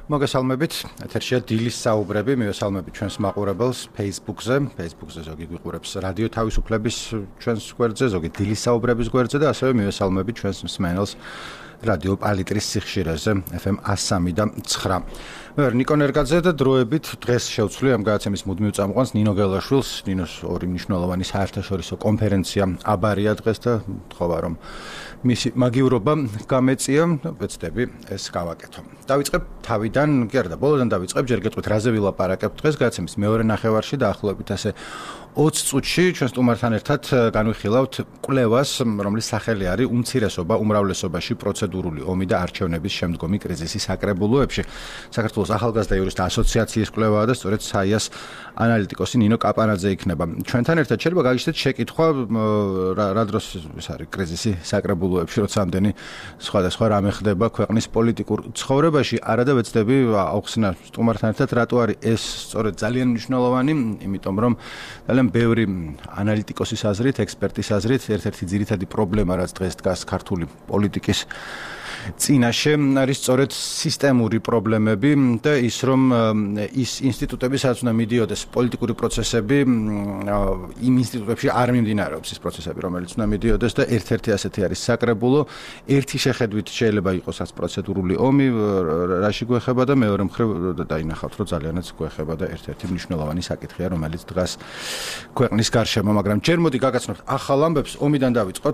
მოგესალმებით. ეთერშია დილის საუბრები, მივესალმებით ჩვენს მაყურებელს Facebook-ზე. Facebook-ზე ზოგი გვიყურებს რადიო თავისუფლების ჩვენს გვერდზე, ზოგი დილის საუბრების გვერდზე და ასევე მივესალმებით ჩვენს მსმენელს რადიო პალიტრის სიხშირეზე FM 103.9. მე ვარ ნიკო ნერგაძე და დროებით დღეს შევცვლი ამ გადაცემის მუდმივ წამყვანს ნინო გელაშვილს. ნინოს ორი მნიშვნელოვანი საერთაშორისო კონფერენცია აბარია დღეს და თხოვა რომ მისი მაგივრობა გამეწია, ვეცდები ეს გავაკეთო. დავიწყებ თავიდან, კი არა და ბოლოდან დავიწყებ, ჯერ გეტყვით რაზე ვილაპარაკებ დღეს გადაცემის მეორე ნახევარში და ახლობებით ასე 20 წუთში ჩვენ სტუმართან ერთად განვიხილავთ კვლევას, რომლის სახელი არის უმცირესობა უმრავლესობაში პროცედურული ომი და არჩევნების შემდგომი კრიზისის საკრებულოებში. საქართველოს ახალგაზრდა იურისტთა ასოციაციის კვლევაა და სწორედ საიას ანალიტიკოსი ნინო კაპანაძე იქნება. ჩვენთან ერთად შეიძლება გაგიჩნდეთ შეკითხვა რა დროს ეს არის კრიზისი საკრებულოებში, როცა ამდენი სხვადასხვა რამე ხდება ქვეყნის პოლიტიკურ ცხოვრებაში. არა და ვეცდები აუხსნა სტუმართან ერთად რატო არის ეს სწორედ ძალიან მნიშვნელოვანი, იმიტომ რომ ძალიან ბევრი ანალიტიკოსის აზრით, ექსპერტის აზრით, ერთ-ერთი ძირითადი პრობლემა, რაც დღეს დგას ქართული პოლიტიკის წინაშე, არის სწორედ სისტემური პრობლემები და ის, რომ ის ინსტიტუტები, სადაც უნდა მიდიოდეს პოლიტიკური პროცესები, იმ ინსტიტუტებში არ მიმდინარეობს ის პროცესები, რომელიც უნდა მიდიოდეს და ერთ-ერთი ასეთი არის საკრებულო. ერთი შეხედვით შეიძლება იყოს ეს პროცედურული ომი, რაში გვეხება და მეორე მხრივ დაინახავთ, რომ ძალიანაც გვეხება და ერთ-ერთი მნიშვნელოვანი საკითხია, რომელიც დგას ქვეყნის გარშემო, მაგრამ ჯერ მოდი გაგაცნობთ ახალ ამბებს. ომიდან დავიწყოთ.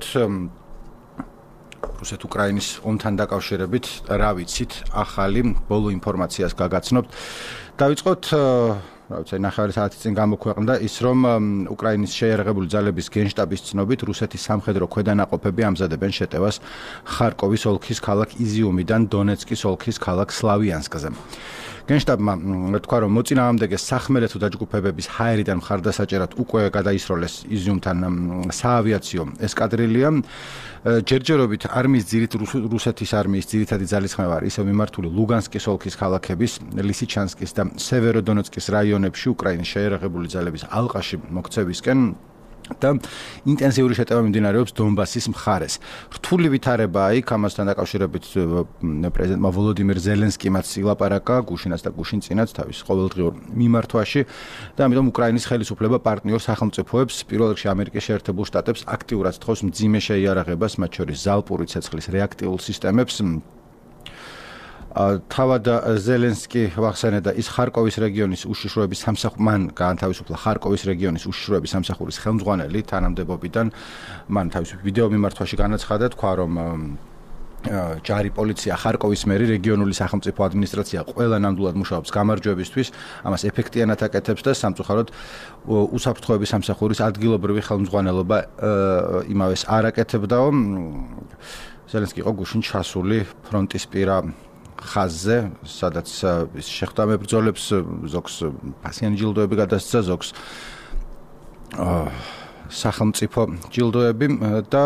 რუსეთ-უკრაინის ომთან დაკავშირებით რა ვიცით, ახალი ბოლო ინფორმაციას გაგაცნობთ. დავიწყოთ, რა ვიცი, ნახევარი საათი წინ გამოქვეყნდა ის, რომ უკრაინის შეიარაღებული ძალების გენშტაბის ცნობით რუსეთის სამხედრო ქვედანაყოფები ამზადებენ შეტევას ხარკოვის ოლქის ქალაქ იზიუმიდან დონეცკის ოლქის ქალაქ სლავიანსკზე. გენშტაბმა თქვა, რომ მოწინააღმდეგე სახმელეთო დაჯგუფებების ჰაერიდან მხარდასაჭერად უკვე გადაისროლეს იზიუმთან საავიაციო ესკადრილია. ჯერჯერობით რუსეთის არმიის ძირითადი ძალისხმევა არის ისევ მიმართული ლუგანსკის ოლქის ქალაქების, ლისიჩანსკის და სევეროდონეცკის რაიონებში უკრაინის შეიარაღებული ძალების ალყაში მოქცევისკენ და ინტენსიური შეტევა მიმდინარეობს დონბასის მხარეს. რთული ვითარებაა იქ, ამასთან დაკავშირებით პრეზიდენტმა ვოლოდიმირ ზელენსკიმაც ილაპარაკა გუშინაც და გუშინწინაც თავის ყოველდღიურ მიმართვაში და ამიტომ უკრაინის ხელისუფლება პარტნიორ სახელმწიფოებს, პირველ რიგში ამერიკის შეერთებულ შტატებს აქტიურად თხოვს მძიმე შეიარაღებას, მათ შორის ზალპური ცეცხლის რეაქტიულ სისტემებს. თავად ზელენსკი ვახსენებდა ის ხარკოვის რეგიონის უშიშროების სამსახური, მან გაანთავისუფლა ხარკოვის რეგიონის უშიშროების სამსახურის ხელმძღვანელი თანამდებობიდან. მან თავის ვიდეო მიმართვაში განაცხადა, თქვა, რომ ჯარი პოლიცია, ხარკოვის მერი, რეგიონული სახელმწიფო ადმინისტრაცია ყველა ნამდვილად მუშაობს გამარჯვებისთვის, ამას ეფექტიანად აკეთებს და სამწუხაროდ უსაფრთხოების სამსახურის ადგილობრივი ხელმძღვანელობა იმავეს არ აკეთებდაო. ზელენსკი იყო გუშინ ჩასული ფრონტისპირა ხაზზე, სადაც შეხვდა მებრძოლებს, ზოგს ფასიანი ჯილდოები გადასცა, ზოგს სახელმწიფო ჯილდოები და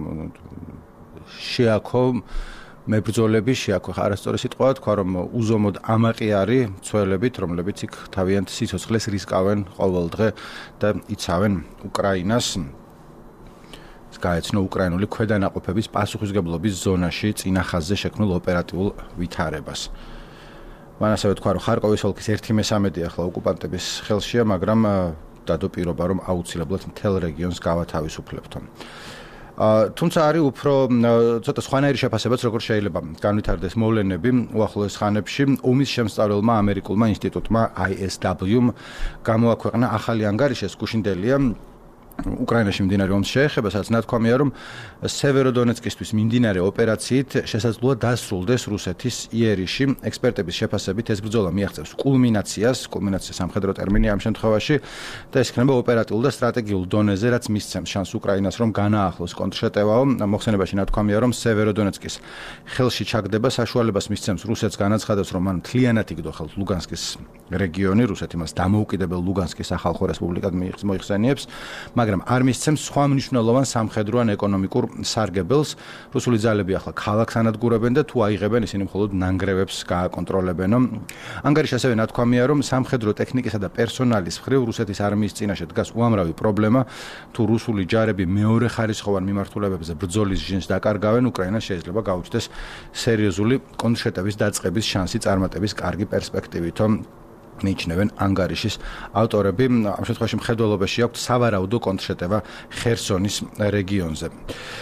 შეაქო მებრძოლები, შეაქო არასწორი სიტყვა, თქვა, რომ უზომოდ ამაყიარი მცველებით, რომლებიც იქ თავიანთ სიცოცხლეს რისკავენ ყოველდღე და იცავენ უკრაინას. გაეცნო უკრაინული ქვედანაყოფების პასუხისგებლობის ზონაში წინა ხაზზე შექმნილ ოპერატიულ ვითარებას. მან ასევე თქვა, რომ ხარკოვის ოლქის 1/3 ახლა ოკუპანტების ხელშია, მაგრამ დადო პირობა, რომ აუცილებლად მთელ რეგიონს გავათავისუფლებთო. თუმცა არის უფრო ცოტა სხვანაირი შეფასებაც, როგორ შეიძლება განვითარდეს მოვლენები უახლოეს ხანებში. ომის შემსწავლელმა ამერიკულმა ინსტიტუტმა ISW გამოაქვეყნა ახალი ანგარიშის გუშინდელია უკრაინაში მიმდინარე ომს შეეხება, სადაც ნათქვამია, რომ სევეროდონეცკისთვის მიმდინარე ოპერაციით შესაძლოა დასრულდეს რუსეთის იერიში. ექსპერტების შეფასებით ეს ბრძოლა მიაღწევს კულმინაცია სამხედრო ტერმინია ამ შემთხვევაში და ეს იქნება ოპერატიულ და სტრატეგიულ დონეზე, რაც მისცემს შანსს უკრაინას, რომ განაახლოს კონტრშეტევაო. მოხსენებაში ნათქვამია, რომ სევეროდონეცკის ხელში ჩაგდება საშუალებას მისცემს რუსეთს განაცხადოს, რომ მან მთლიანად იგდო ხელთ ლუგანსკის რეგიონი, რუსეთი მას დამოუკიდებელ ლუგანსკის სახალხო რესპუბლიკად მოიხსენიებს, მაგრამ არ მისცემს სხვა მნიშვნელოვან სამხედრო ან ეკონომიკურ სარგებელს. რუსული ძალები ახლა ქალაქს ანადგურებენ და თუ აიღებენ, ისინი მხოლოდ ნანგრევებს გააკონტროლებენ. ანგარიში ასევე ნათქვამია, რომ სამხედრო ტექნიკისა და პერსონალის მხრივ რუსეთის არმიის წინაშე დგას უამრავი პრობლემა. თუ რუსული ჯარები მეორე ხარისხოვან მიმართულებებზე ბრძოლის ჟინს დაკარგავენ, უკრაინას შეიძლება გაუჩნდეს სერიოზული კონტრშეტევის დაწყების შანსი წარმატების კარგი პერსპექტივით. მიიჩნევენ ანგარიშის ავტორები. ამ შემთხვევაში მხედველობაში აქვთ სავარაუდო კონტრშეტევა ხერსონის რეგიონზე.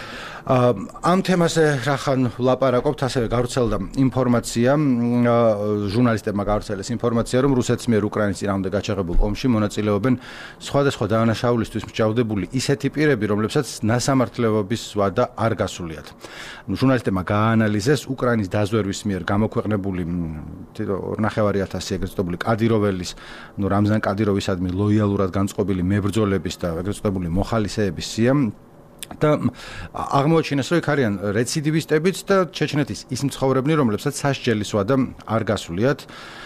ამ თემაზე რახან ვლაპარაკობთ, ასევე გავრცელდა ინფორმაცია, ჟურნალისტებმა გავრცელეს ინფორმაცია, რომ რუსეთის მიერ უკრაინის წინააღმდეგ გაჩაღებულ ომში მონაწილეობენ სხვადასხვა დანაშაულისთვის მსჯავრდებული ისეთი პირები, რომლებსაც ნასამართლებლობის ვადა არ გასულიათ. ჟურნალისტებმა გააანალიზეს უკრაინის დაზვერვის მიერ გამოქვეყნებული 2.500 ეგრეთ წოდებული კადიროველის, რამზან კადიროვისადმი ლოიალურად განწყობილი მებრძოლების და ეგრეთ წოდებული მოხალისეების სია. და აღმოაჩინეს, რომ იქ არიან რეციდივისტებიც და ჩეჩნეთის ის მცხოვრებნი, რომლებსაც სასჯელის ვადა არ გასულიათ.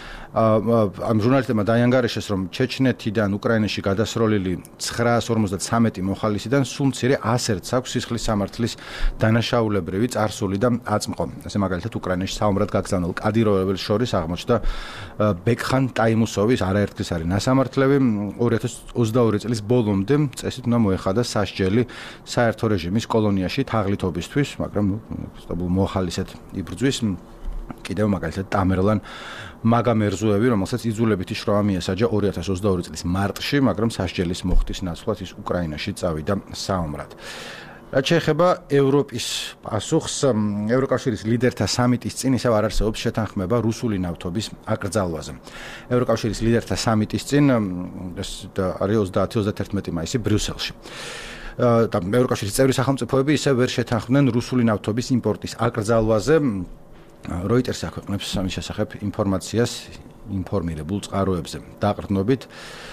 ამ ჟურნალისტებმა დაიანგარიშეს, რომ ჩეჩნეთიდან უკრაინაში გადასროლილი 953 მოხალისიდან სულ მცირე 101-ს აქვს სისხლის სამართლის დანაშაულებრივი წარსული და აწმყო. ასე მაგალითად უკრაინაში საომრად გაგზავნილ კადიროველს შორის აღმოჩნდა ბეკხან ტაიმუსოვის არაერთგზის არის ნასამართლები. 2022 წლის ბოლომდე წესით უნდა მოეხადა სასჯელი საერთო რეჟიმის კოლონიაში თაღლითობისთვის, მაგრამ მოხალისედ იბრძვის. კიდევ მაგალითად ტამერლან მაგამერზუევი, რომელსაც იძულებითი შრომა მიესაჯა 2022 წლის მარტში, მაგრამ სასჯელის მოხდის ნაცვლად ის უკრაინაში წავიდა საომრად. რაც შეეხება ევროპის პასუხს, ევროკავშირის ლიდერთა სამიტის წინ ისევ არ არსებობს შეთანხმება რუსული ნავთობის აკრძალვაზე. ევროკავშირის ლიდერთა სამიტის წინ ეს არის 30-31 მაისი ბრიუსელში. და ევროკავშირის წევრი სახელმწიფოები ისევ ვერ შეთანხმდნენ რუსული ნავთობის იმპორტის აკრძალვაზე. Reuters აქვეყნებს ამის შესახებ ინფორმაციას ინფორმირებულ წყაროებზე დაყრდნობით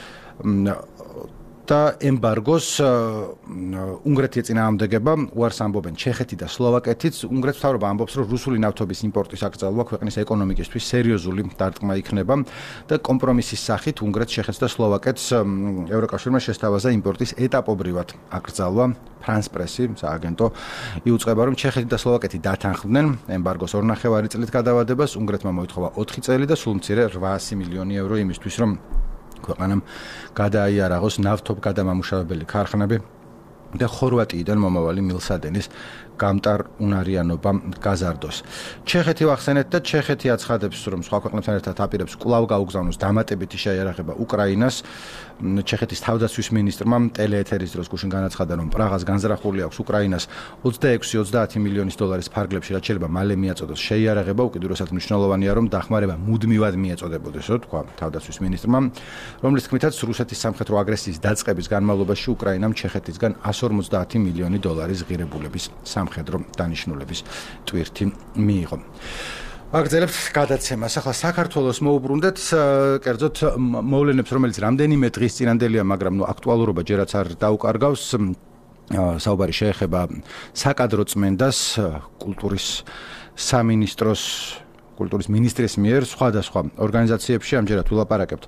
და ემბარგოს უნგრეთი ეწინააღმდეგება უარს ამბობენ ჩეხეთი და სლოვაკეთიც. უნგრეთის მთავრობა ამბობს, რომ რუსული ნავთობის იმპორტის აკრძალვა ქვეყნის ეკონომიკისთვის სერიოზული დარტყმა იქნება და კომპრომისის სახით უნგრეთს, ჩეხეთს და სლოვაკეთს ევროკავშირმა შესთავაზა იმპორტის ეტაპობრივად აკრძალვა. France Press-ი სააგენტო იუწყება, რომ ჩეხეთი და სლოვაკეთი დათანხმდნენ ემბარგოს 2.5 წლით გადავადებას. უნგრეთმა მოითხოვა 4 წელი და სულ მცირე 800 მილიონი ევრო იმისთვის, რომ ქვეყანამ გადაიარაღოს ნავთობგადამამუშავებელი ქარხნები და ხორვატიიდან მომავალი მილსადენის გამტარ უნარიანობა გაზარდოს. ჩეხეთი ვახსენეთ და ჩეხეთი აცხადებს, რომ სხვა ქვეყნებთან ერთად აპირებს კვლავ გაუგზავნოს დამატებითი შეიარაღება უკრაინას. ჩეხეთის თავდაცვის მინისტრმა ტელეეთერის დროს გუშინ განაცხადა, რომ პრაღას განზრახული აქვს უკრაინას 26-30 მილიონის დოლარის ფარგლებში, რაც შეიძლება მალე მიაწოდოს შეიარაღება. უკიდურესად მნიშვნელოვანია, რომ დახმარება მუდმივად მიეწოდებოდეს, თქვა თავდაცვის მინისტრმა, რომლის თქმითაც რუსეთის სამხედრო აგრესიის დაწყების განმავლობაში უკრაინამ ჩეხეთისგან 150 მილიონი დოლარის ღირებულების სამხედრო დანიშნულების ტვირთი მიიღო. აგრძელებთ გადაცემას. ახლა საქართველოს მოუბრუნდეთ, კერძოდ მოვლენებს, რომელიც რამდენიმე დღის წინანდელია, მაგრამ აქტუალურობა ჯერაც არ დაუკარგავს. საუბარი შეეხება საკადრო წმენდას კულტურის სამინისტროს კულტურის მინისტრის მიერ სხვადასხვა ორგანიზაციებში. ამჯერად ვილაპარაკებთ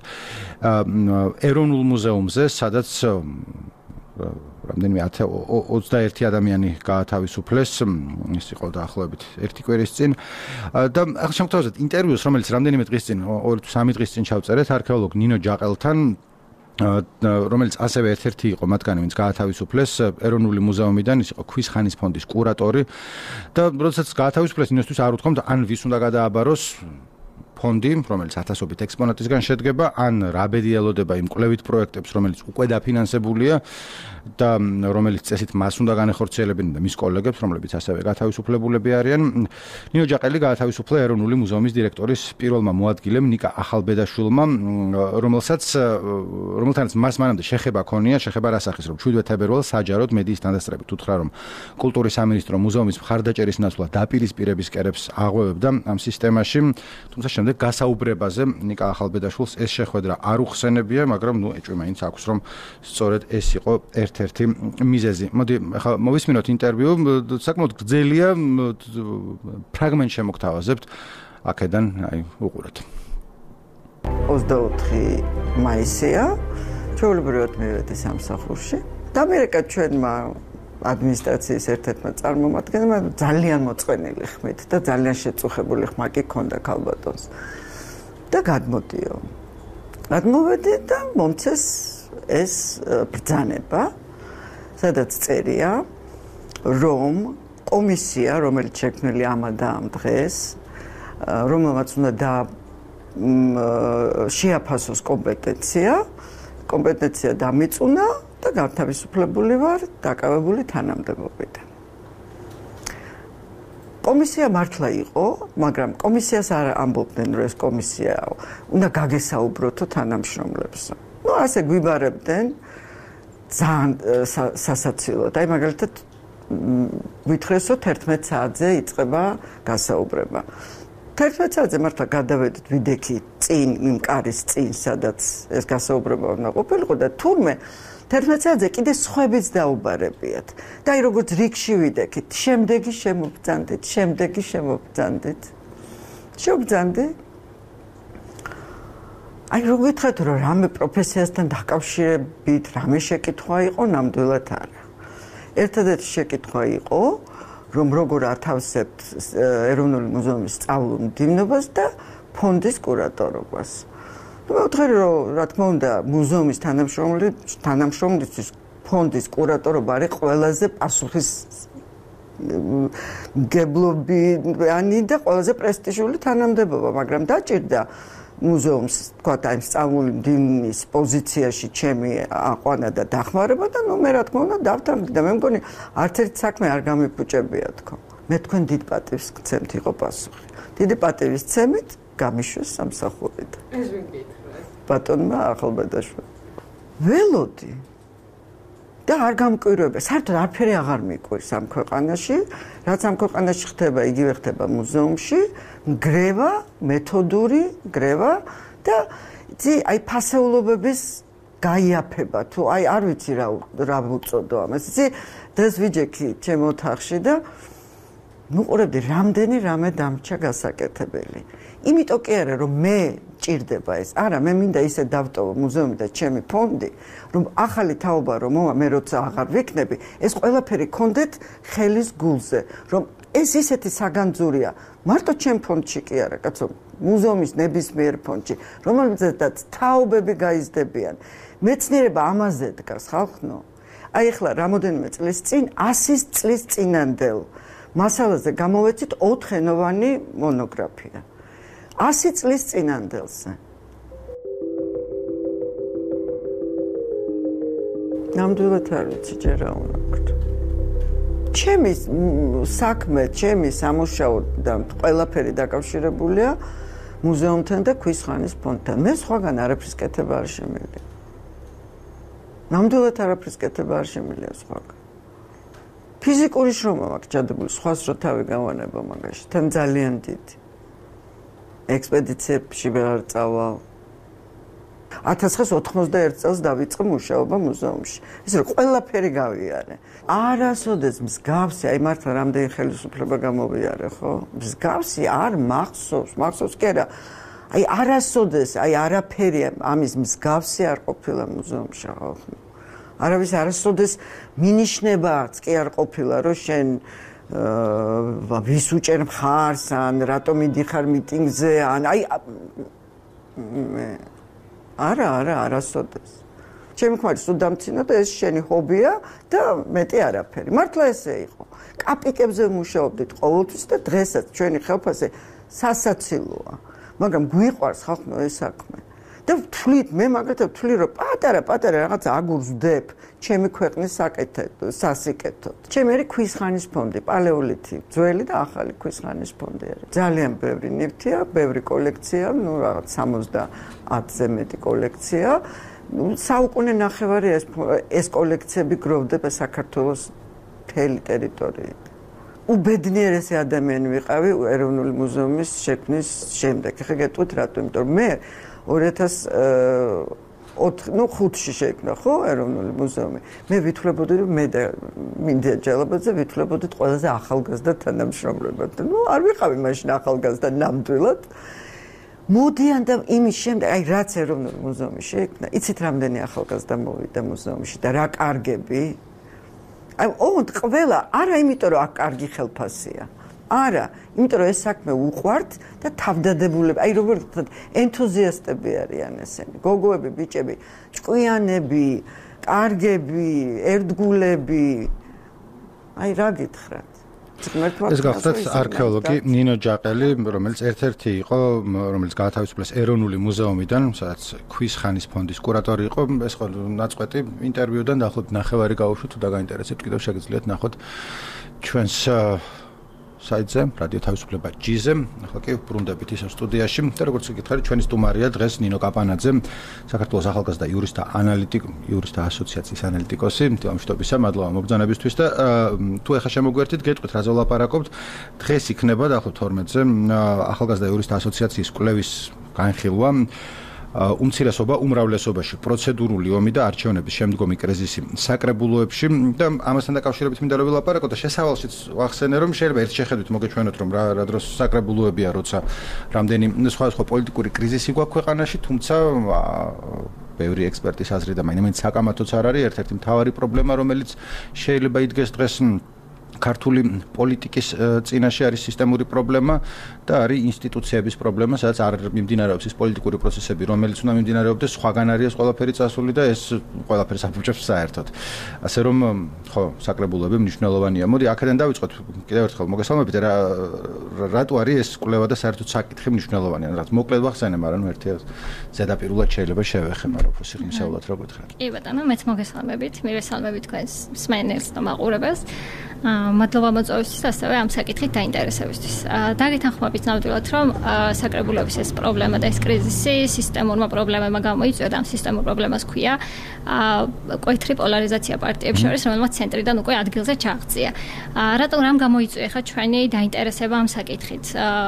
ეროვნულ მუზეუმზე, სადაც რამდენიმე 21 ადამიანი გაათავისუფლეს, ის იყო დაახლოებით 1 კვირის წინ. და ახლა შემოგთავაზეთ ინტერვიუს, რომელიც რამდენიმე დღის წინ, 2-3 დღის წინ ჩავწერეთ არქეოლოგ ნინო ჯაყელთან, რომელიც ასევე ერთ-ერთი იყო მათგანი, ვინც გაათავისუფლეს ეროვნული მუზეუმიდან, ის იყო ქვის ხანის ფონდის კურატორი და როდესაც გაათავისუფლეს, ნინოსთვის არ უთქვამთ, ან ვის უნდა გადააბაროს ფონდი, რომელიც ათასობით ექსპონატისგან შედგება, ან რა ბედი ელოდება იმ კვლევით პროექტებს, რომელიც უკვე დაფინანსებულია და რომელიც წესით მას უნდა განეხორციელებინა და მის კოლეგებს, რომლებიც ასევე გათავისუფლებულები არიან. ნინო ჯაყელი გაათავისუფლა ეროვნული მუზეუმის დირექტორის პირველმა მოადგილემ ნიკა ახალბედაშვილმა, რომელთანაც მას მანამდე შეხება ჰქონია, შეხება რასახის, რომ 7 თებერვალს საჯაროდ მედიის თანდასწრებით უთხრა, რომ კულტურის სამინისტრო მუზეუმის მხარდაჭერის ნაცვლად დაპირისპირების კერებს აღვევებდა ამ სისტემაში, თუმცა შემდეგ გასაუბრებაზე ნიკა ახალბედაშვილს ეს შეხვედრა არ უხსენებია, მაგრამ ეჭვი მაინც აქვს, რომ სწორედ ეს იყო ერთ-ერთი მიზეზი. მოდი ახლა მოვისმინოთ ინტერვიუ, საკმაოდ გრძელია, ფრაგმენტ შემოგთავაზებთ, აქედან უყურეთ. 24 მაისია ჩვეულებრივად მივედი სამსახურში. დამერეკა ჩვენმა ადმინისტრაციის ერთ-ერთმა წარმომადგენელმა ძალიან მოწყენილი ხმით და ძალიან შეწუხებული ხმა კი ჰქონდა ქალბატონს. და გადმოდიო. გადმოვედი და მომცეს ეს ბრძანება, სადაც წერია, რომ კომისია, რომელიც შექმნილი ამა და ამ დღეს, რომელმაც უნდა შეაფასოს კომპეტენცია დამიწუნა და განთავისუფლებული ვარ დაკავებული თანამდებობიდან. კომისია მართლა იყო, მაგრამ კომისიას არ ამბობდნენ, რომ ეს კომისია უნდა გაგესაუბროთო თანამშრომლებს. ასე გვიბარებდნენ ძალიან სასაცილოდ. აი მაგალითად ვითხრესო 11 საათზე იწყება გასაუბრება. 11 საათზე მართლა გადავედით ვიდექი წინ იმ კარის წინ, სადაც ეს გასაუბრება უნდა ყოფილიყო და თურმე 11 საათზე კიდე სხვებიც დაუბარებიათ. და აი როგორც რიგში ვიდექით, შემდეგი შემობძანდით. შევბძანდი. აი რო გითხრათ რომ რამე პროფესიასთან დაკავშირებით რამე შეკითხვა იყო, ნამდვილად არა. ერთადერთი შეკითხვა იყო, რომ როგორ ათავსებთ ეროვნული მუზეუმის სწავლულ მდივნობას და ფონდის კურატორობას. მევთხარი რომ რა თქმა უნდა მუზეუმის თანამშრომლისთვის ფონდის კურატორობა არის ყველაზე პასუხისმგებლობიანი და ყველაზე პრესტიჟული თანამდებობა, მაგრამ დაჭირდა მუზეუმს თქვა აი სწავლული მდივნის პოზიციაში ჩემი აყვანა და დახმარება და მე რა თქმა უნდა დავთანხმდი და მე მგონი არც ერთ საქმე არ გამიფუჭებია თქო. მე თქვენ დიდ პატივს გცემთ იყო პასუხი. დიდი პატივის ცემით გამიშვეს სამსახურიდან. ეს ვინ გითხრა? ბატონმა ახალბედაშვილი. ველოდი და არ გამკვირვება. საერთოდ არაფერი აღარ მიყვირს ამ ქვეყანაში, რაც ამ ქვეყანაში ხდება, იგივე ხდება მუზეუმში, გრევა, მეთოდური გრევა და აი ფასეულობების გაიაფება თუ აი არ ვიცი რა ვუწოდო ამას. დღეს ვიჯექი ჩემ ოთახში და მუყურებდი რამდენი რამე დამრჩა გასაკეთებელი. იმიტომ კი არა რომ მე ჭირდება ეს. არა, მე მინდა ისე დავტოვო მუზეუმი და ჩემი ფონდი, რომ ახალი თაობა რომ მოვა მე როცა აღარ ვიქნები, ეს ყველაფერი კონდეთ ხელის გულზე, რომ ეს ისეთი საგანძურია, მარტო ჩემ ფონდში კი არა, კაცო, მუზეუმის ნებისმიერ ფონდში, რომელზედაც თაობები გაიზრდებიან. მეცნიერება ამაზე დგას, ხალხო. აი ახლა რამოდენიმე წლის წინ 100 წლის წინანდელ მასალაზე გამოვეცით 4 ენოვანი მონოგრაფია. 100 წლის წინანდელზე. ნამდვილად არ ვიცი ჯერ რა უნდა ვქნათ. ჩემი საქმე, ჩემი სამუშაო და ყველაფერი დაკავშირებულია მუზეუმთან და ქვის ხანის ფონდთან. მე სხვაგან არაფრის კეთება არ შემიძლია. ნამდვილად არაფრის კეთება არ შემიძლია სხვაგან. ფიზიკური შრომა მაქვს ჩადებული, სხვას რო თავი გავანება მაგაში, თან ძალიან დიდი. ექსპედიციებში ვეღარ წავალ. 1991 წელს დავიწყე მუშაობა მუზეუმში. ის რომ ყველაფერი გავიარე. არასოდეს მსგავსი, აი მართლა რამდენი ხელისუფლება გამოვიარე, ხო? მსგავსი არ მახსოვს, მახსოვს კი არა. აი არასოდეს, აი არაფერი ამის მსგავსი არ ყოფილა მუზეუმში, ხო? არავის არასოდეს მინიშნებაც კი არ ყოფილა, რომ შენ ვის უჭერ მხარს ან რატომ მიდიხარ მიტინგზე ან აი არასოდეს. ჩემი ქმარი სულ დამცინა და ეს შენი ჰობია და მეტი არაფერი. მართლა ესე იყო. კაპიკებზე მუშაობდით ყოველთვის და დღესაც ჩვენი ხელფასე სასაცილოა. მაგრამ გვიყვარს ხალხო ეს საქმე. და ვთვლით, მე მაგათაც ვთვლი, რომ პატარა რაღაც აგურს ვდებ ჩემი ქვეყნის სასიკეთოდ. ჩემი არის ქვის ხანის ფონდი, პალეოლითი, ძველი და ახალი ქვის ხანის ფონდი არის. ძალიან ბევრი ნივთია, ბევრი კოლექცია, ну რაღაც 70-ზე მეტი კოლექცია. საუკუნე ნახევარი ეს კოლექციები გროვდება საქართველოს მთელი ტერიტორიით. უბედნიერესი ადამიანი ვიყავი ეროვნული მუზეუმის შექმნის შემდეგ. ხა გეტყვით რატო? იმიტომ რომ მე 2005-ში შეიქმნა ხო ეროვნული მუზეუმი. მე ვითვლებოდი რომ მე და მინდია ჯალაბაძე ვითვლებოდით ყველაზე ახალგაზრდა თანამშრომლებად. ну არ ვიყავი მაშინ ახალგაზრდა ნამდვილად. მოდიან და იმის შემდეგ, აი რაც ეროვნული მუზეუმი შეიქმნა, იცით რამდენი ახალგაზრდა მოვიდა მუზეუმში და რა კარგები? აი, ოღონდ ყველა, არა იმიტომ რომ აქ კარგი ხელფასია. არა, იმიტომ რომ ეს საქმე უყვართ და თავდადებულები, აი როგორ ვთქვათ, ენთუზიასტები არიან ესენი, გოგოები, ბიჭები, ჭკვიანები, კარგები, ერთგულები. აი რა გითხრათ? ეს გახლავთ არქეოლოგი ნინო ჯაყელი, რომელიც ერთ-ერთი იყო, რომელიც გაათავისუფლეს ეროვნული მუზეუმიდან, სადაც ქვის ხანის ფონდის კურატორი იყო. ეს ხო ნაწყვეტი ინტერვიუდან დაახლოებით ნახევარი გაუშვით, თუ დაგაინტერესებთ, კიდევ შეგიძლიათ ნახოთ ჩვენს საიტზე, რადიო თავისუფლება G-ზე. ახლა კი ვბრუნდებით ისევ სტუდიაში და როგორც გითხარით, ჩვენი სტუმარია დღეს ნინო კაპანაძე, საქართველოს ახალგაზრდა იურისტთა ასოციაციის ანალიტიკოსი. მშვიდობისა, მადლობა მობრძანებისთვის და თუ ეხლა შემოგვერთით, გეტყვით რაზე ვლაპარაკობთ. დღეს იქნება დაახლოებით 12-ზე ახალგაზრდა იურისტთა ასოციაციის კვლევის განხილვა. უმცირესობა უმრავლესობაში პროცედურული ომი და არჩევნების შემდგომი კრიზისი საკრებულოებში და ამასთან დაკავშირებით მინდა რომ ვილაპარაკო და შესავალშიც ვახსენე რომ შეიძლება ერთ შეხედვით მოგეჩვენოთ რომ რა დროს საკრებულოებია როცა რამდენი სხვადასხვა პოლიტიკური კრიზისი გვაქვს ქვეყანაში თუმცა ბევრი ექსპერტის აზრით და მაინც საკამათოც არ არის ერთ-ერთი მთავარი პრობლემა რომელიც შეიძლება იდგეს დღეს ქართული პოლიტიკის წინაშე არის სისტემური პრობლემა და არის ინსტიტუციების პრობლემა, სადაც არ მიმდინარეობს ის პოლიტიკური პროცესები, რომელიც უნდა მიმდინარეობდეს, სხვაგან არის ეს ყველაფერი წასული და ეს ყველაფერი საფუჭებს საერთოდ. ასე რომ, ხო, საკრებულოები მნიშვნელოვანია. მოდი, აქედან დავიწყოთ. კიდევ ერთხელ მოგესალმებით, რატო არის ეს კვლევა და საერთოდ საკითხი მნიშვნელოვანია? რაც მოკლედ ვახსენე, მაგრამ ერთი ზედაპირულად შეიძლება შევეხემარო სიღრმისეულად რო გითხრათ. კი ბატონო, მეც მოგესალმებით, მივესალმებით თქვენს მსმენელს და მაყურებელს. მადლობა მოწვევისთვის, ასევე ამ საკითხით დაინტერესებისთვის. დაგეთანხმებით ნამდვილად, რომ საკრებულოების ეს პრობლემა და ეს კრიზისი სისტემურმა პრობლემებმა გამოიწვია, ამ სისტემურ პრობლემას ქვია მკვეთრი პოლარიზაცია პარტიებს შორის, რომელმაც ცენტრიდან უკვე ადგილზე ჩააღწია. რამ გამოიწვია ხა ჩვენი დაინტერესება ამ საკითხით?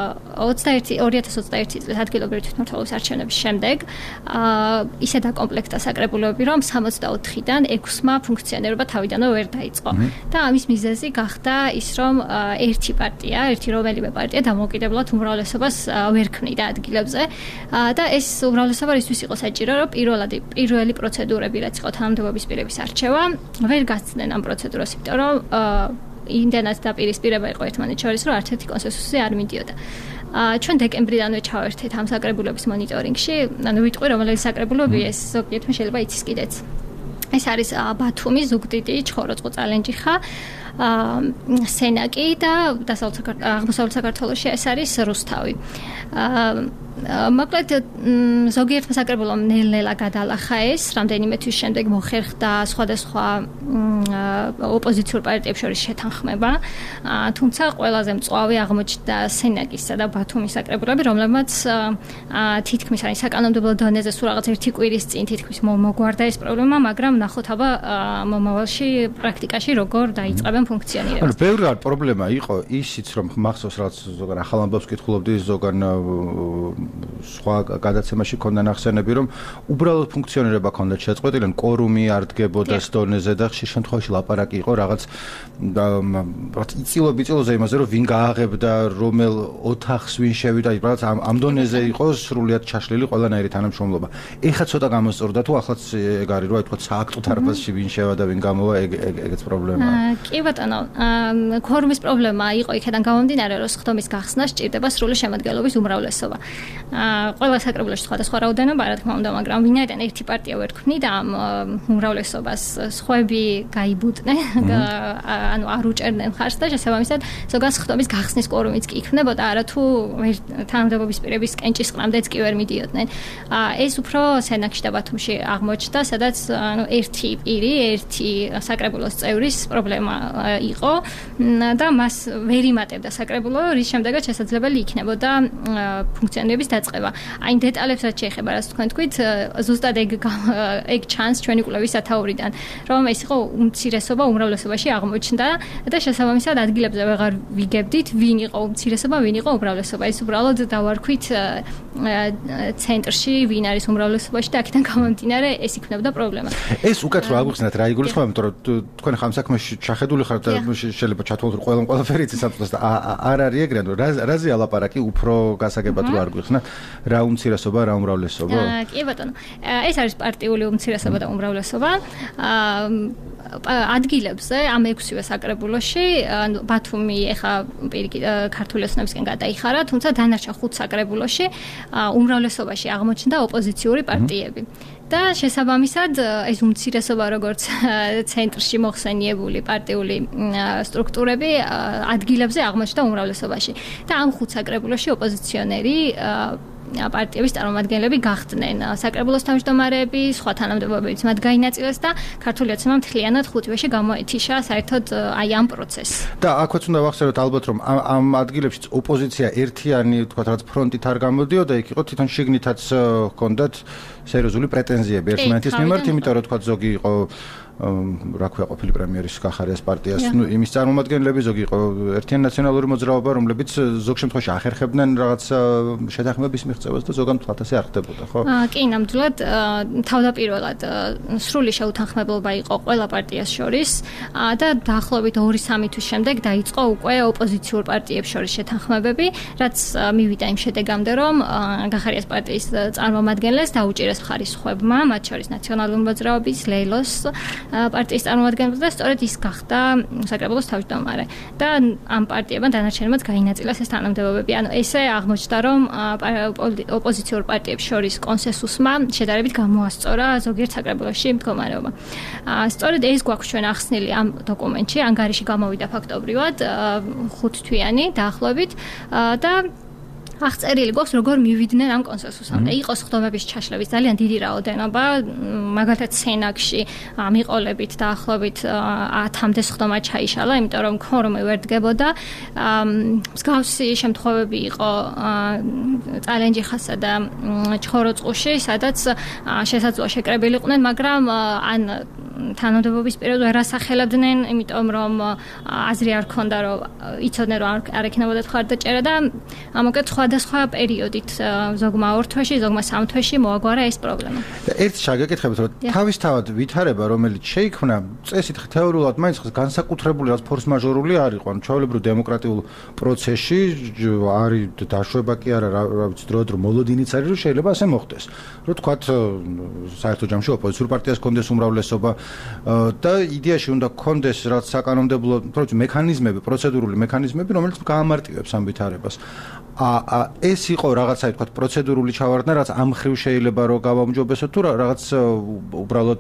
2021 წლის ადგილობრივი თვითმმართველობის არჩევნების შემდეგ ისე დაკომპლექტა საკრებულოები, რომ 64-დან 6-მა ფუნქციონირება თავიდანვე ვერ დაიწყო. და ამის მიზეზი გახდა ის, რომ ერთი რომელიმე პარტია დამოუკიდებლად უმრავლესობას ვერ ქმნიდა ადგილებზე და ეს უმრავლესობა რისთვის იყო საჭირო, რომ პირველი პროცედურები, რაც იყო თანამდებობის პირების არჩევა, ვერ გასცდნენ ამ პროცედურას, იმიტომ რომ იმდენად დაპირისპირება იყო ერთმანეთს შორის, რომ არც ერთი კონსენსუსი არ მიდიოდა. ჩვენ დეკემბრიდანვე ჩავერთეთ ამ საკრებულოების მონიტორინგში, ანუ ვიტყვი, რომელი საკრებულოები ეს ზოგიერთმა შეიძლება იცის კიდეც. ეს არის ბათუმი, ზუგდიდი, ჩხოროწყუ, წალენჯიხა, სენაკი და აღმოსავლეთ საქართველოში ეს არის რუსთავი. მოკლედ ზოგიერთ საკრებულომ ნელ-ნელა გადალახა ეს, რამდენიმე თვის შემდეგ მოხერხდა სხვადასხვა ოპოზიციურ პარტიებს შორის შეთანხმება, თუმცა ყველაზე მწვავე აღმოჩნდა სენაკისა და ბათუმის საკრებულოები, რომლებმაც თითქმის არის საკანონმდებლო დონეზე სულ რაღაც ერთი კვირის წინ თითქმის მოგვარდა ეს პრობლემა, მაგრამ ნახოთ აბა მომავალში პრაქტიკაში როგორ დაიწყებენ ფუნქციონირებას. ანუ ბევრი პრობლემა იყო ისიც, რომ მახსოვს რაც ზოგან ახალ ამბავს კითხულობდი, ზოგან სხვა გადაცემაში ქონდა ნახსენები, რომ უბრალოდ ფუნქციონირება ქონდა შეწყვეტილი, კვორუმი არ დგებოდა დონეზე და ხშირ შემთხვევაში ლაპარაკი იყო რაღაც იწილოზე იმაზე, რომ ვინ გააღებდა, რომელ ოთახს ვინ შევიდა, რაღაც ამ დონეზე იყო სრულიად ჩაშლილი ყველანაირი თანამშრომლობა. ეხლა ცოტა გამოსწორდა თუ ახლაც ეგ არის, რა ვთქვათ, სააქტო დარბაზში ვინ შევა და ვინ გამოვა, ეგეც პრობლემაა. კი ბატონო, კვორუმის პრობლემა იყო იქიდან გამომდინარე, რომ სხდომის გახსნა სჭირდება სრული შემადგენლობის უმრავლესობა. ყველა საკრებულოში სხვადასხვა რაოდენობა, რა თქმა უნდა, მაგრამ ვინაიდან ერთი პარტია ვერ ქმნიდა ამ უმრავლესობას, სხვები გაიბუტნენ, ანუ არ უჭერდნენ ხარს და შესაბამისად ზოგან სხდომის გახსნის კვორუმიც კი იქნებოდა, არათუ თანამდებობის პირების კენჭისყრამდეც კი ვერ მიდიოდნენ. ეს უფრო სენაკში და ბათუმში აღმოჩნდა, სადაც ანუ ერთი პირი, ერთი საკრებულოს წევრის პრობლემა იყო და მას ვერ იმატებდა საკრებულო, რის შემდეგაც შესაძლებელი იქნებოდა ფუნქციონირების დაწყება. აი დეტალებს რაც შეეხება, რაც თქვენ თქვით, ზუსტად ეგ ჩანს ჩვენი კვლევის სათაურიდან, რომ ეს იყო უმცირესობა უმრავლესობაში აღმოჩნდა და შესაბამისად ადგილებზე ვეღარ ვიგებდით, ვინ იყო უმცირესობა, ვინ იყო უმრავლესობა. ეს უბრალოდ დავარქვით ცენტრში, ვინ არის უმრავლესობაში და აქედან გამომდინარე ეს იქნებოდა პრობლემა. ეს უკეთ რა აღვიხსნათ რა იგულისხმება, იმიტომ რომ თქვენ ხამ საქმეში ჩახედული ხართ და შეიძლება ჩათვალოთ ყველაფერი იცის სამწუხაროდ არ არის ეგრე, რაზეა ლაპარაკი უფრო გასაგებად რო არ გვიხსნათ. გაიხსნა რა უმცირესობა, რა უმრავლესობა? კი ბატონო. ეს არის პარტიული უმცირესობა და უმრავლესობა. ადგილებზე ამ 6-ვე საკრებულოში ბათუმი ეხა პირიქით ქართული ოცნებისკენ გადაიხარა, თუმცა დანარჩენ 5 საკრებულოში უმრავლესობაში აღმოჩნდა ოპოზიციური პარტიები. და შესაბამისად ეს უმცირესობა როგორც ცენტრში მოხსენიებული პარტიული სტრუქტურები ადგილებზე აღმოჩნდა უმრავლესობაში. და ამ 5 საკრებულოში ოპოზიციონერი პარტიების წარმომადგენლები გახდნენ საკრებულოს თავმჯდომარეები, სხვა თანამდებობებიც მათ გაინაწილეს და ქართული ოცნება მთლიანად 5-ვეში გამოეთიშა საერთოდ აი ამ პროცესს. და აქვეც უნდა ვახსენოთ ალბათ რომ ამ ადგილებშიც ოპოზიცია ერთიანი, თქვათ რაც ფრონტით არ გამოდიოდა, იქ იყო თვითონ შიგნითაც ჰქონდათ სერიოზული პრეტენზიები ერთმანეთის მიმართ, იმიტომ რომ თქვათ ზოგი იყო რა ქვია ყოფილი პრემიერის კახარიას პარტიას, ნუ იმის წარმომადგენლები, ზოგი იყო ერთიანი ნაციონალური მოძრაობა, რომლებიც ზოგ შემთხვევაში ახერხებდნენ რაღაც შეთანხმების მიღწევას და ზოგან თვალთასი არ ხდებოდა, ხო? კი, ნამდვილად თავდაპირველად სრული შეუთანხმებლობა იყო ყველა პარტიას შორის და დაახლოებით 2-3 თვის შემდეგ დაიწყო უკვე ოპოზიციურ პარტიებს შორის შეთანხმებები, რაც მივიდა იმ შედეგამდე, რომ კახარიას პარტიის წარმომადგენლებს დაუჭირეს ხარისხებმა, მათ შორის ნაციონალური მოძრაობის, ლეილოს პარტიის წარმომადგენლებს და სწორედ ის გახდა საკრებულოს თავმჯდომარე და ამ პარტიებმა დანარჩენებმაც გაინაწილეს ეს თანამდებობები. ანუ ესე აღმოჩნდა, რომ ოპოზიციურ პარტიებს შორის კონსენსუსმა შედარებით გამოასწორა ზოგიერთ საკრებულოში მდგომარეობა. სწორედ ეს გვაქვს ჩვენ ახსნილი ამ დოკუმენტში, ანგარიში გამოვიდა ფაქტობრივად 5 თვიანი დაახლოებით და აღწერილი გვაქვს როგორ მივიდნენ ამ კონსენსუსამდე. იყო სხდომების ჩაშლების ძალიან დიდი რაოდენობა, მაგალითად სენაკში მიყოლებით დაახლოებით 10-მდე სხდომა ჩაიშალა, იმიტომ რომ ქორუმი ვერ დგებოდა. მსგავსი შემთხვევები იყო წალენჯიხასა და ჩხოროწყუში, სადაც შესაძლოა შეკრებილი იყვნენ, მაგრამ ან თანამდებობის პირებს ვერ ასახელებდნენ, იმიტომ რომ აზრი არ ქონდა, რომ იცოდნენ რომ არ ექნებოდა მხარდაჭერა და ამოკეთ სხვადასხვა პერიოდით ზოგმა 2 თვეში, ზოგმა 3 თვეში მოაგვარა ეს პრობლემა. და ერთ შეგეკითხებით, რომ თავისთავად ვითარება, რომელიც შეიქმნა წესით თეორიულად მაინც განსაკუთრებული რაც ფორს-მაჟორული არ იყო, ჩვეულებრივ დემოკრატიულ პროცესში არის დაშვება კი არა, რა ვიცი, დროდადრო მოლოდინიც არის, რომ შეიძლება ასე მოხდეს. რომ თქვათ საერთო ჯამში ოპოზიციურ პარტიას კონდეს უმრავლესობა და იდეაში უნდა კონდეს რაც საკანონმდებლო მექანიზმები, პროცედურული მექანიზმები, რომელიც გაამარტივებს ამ ვითარებას. ეს იყო რაღაცა თქვათ პროცედურული ჩავარდნა, რაც ამ ხრივ შეიძლება რომ გავამჯობესოთ თუ რაღაც უბრალოდ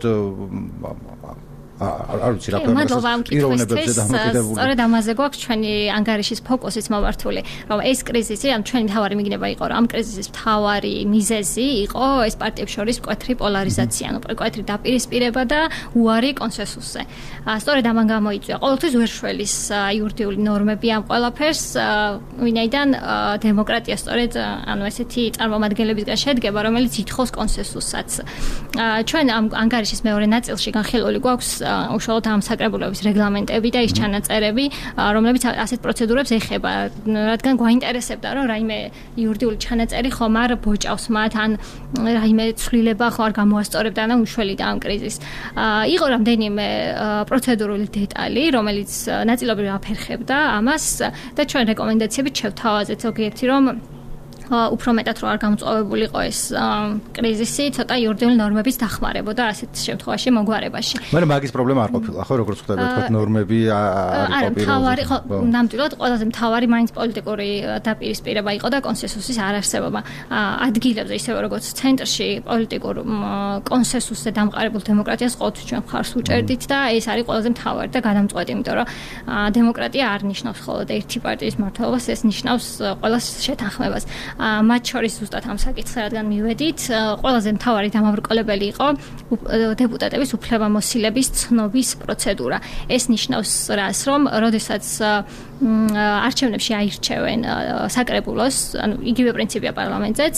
არ ვიცი რა პიროვნებებზე დამოკიდებული. სწორედ ამაზე გვაქვს ჩვენი ანგარიშის ფოკუსიც მოვართული, რომ ეს კრიზისი, ამ ჩვენი მთავარი მიგნება იყო, რომ ამ კრიზისის მთავარი მიზეზი იყო ეს პარტიებს შორის მკვეთრი პოლარიზაცია, ანუ მკვეთრი დაპირისპირება და უარი კონსენსუსზე. სწორედ ამან გამოიწვია ყოველთვის ვერშველის იურიდიული ნორმები ამ ყველაფერს, ვინაიდან დემოკრატია სწორედ ანუ ესეთი წარმომადგენლებისგან შედგება, რომელიც ითხოვს კონსენსუსსაც. ჩვენ ამ ანგარიშის მეორე ნაწილში განხილული გვაქვს უშუალოდ ამ საკრებულების რეგლამენტები და ის ჩანაწერები, რომლებიც ასეთ პროცედურებს ეხება, რადგან გვაინტერესებდა, რომ რაიმე იურიდიული ჩანაწერი ხომ არ ბოჭავს მათ, ან რაიმე ცვლილება ხო არ გამოასწორებდა და უშველიდა ამ კრიზისს. იყო რამდენიმე პროცედურული დეტალი, რომელიც ნაწილობრივ აფერხებდა ამას და ჩვენ რეკომენდაციებით შევთავაზეთ ზოგიერთი, რომ უფრო მეტად რო არ გამოწვევებულიყო ეს კრიზისი, ცოტა იურიდიული ნორმების დახმარებოდა ასეთ შემთხვევაში მოგვარებაში. მაგრამ მაგის პრობლემა არ ყოფილა, ხო, როგორც ხვდება, თქვა ნორმები არ მთავარი, ხო, ნამდვილად ყველაზე მთავარი მაინც პოლიტიკური დაპირისპირება იყო და კონსენსუსის არარსებობა. ადგილებზე ისევე როგორც ცენტრში პოლიტიკურ კონსენსუსზე დამყარებულ დემოკრატიას ყოველთვის ჩვენ მხარს უჭერდით და ეს არის ყველაზე მთავარი და გადამწყვეტი, იმიტომ რომ დემოკრატია არ ნიშნავს მხოლოდ ერთი პარტიის მმართველობას, ეს ნიშნავს ყველას შეთანხმებას. მათ შორის ზუსტად ამ საკითხზე რადგან მივედით, ყველაზე მთავარი დამავრკოლებელი იყო დეპუტატების უფლებამოსილების ცნობის პროცედურა. ეს ნიშნავს რას, რომ როდესაც არჩევნებში აირჩევენ საკრებულოს, ანუ იგივე პრინციპია პარლამენტზეც,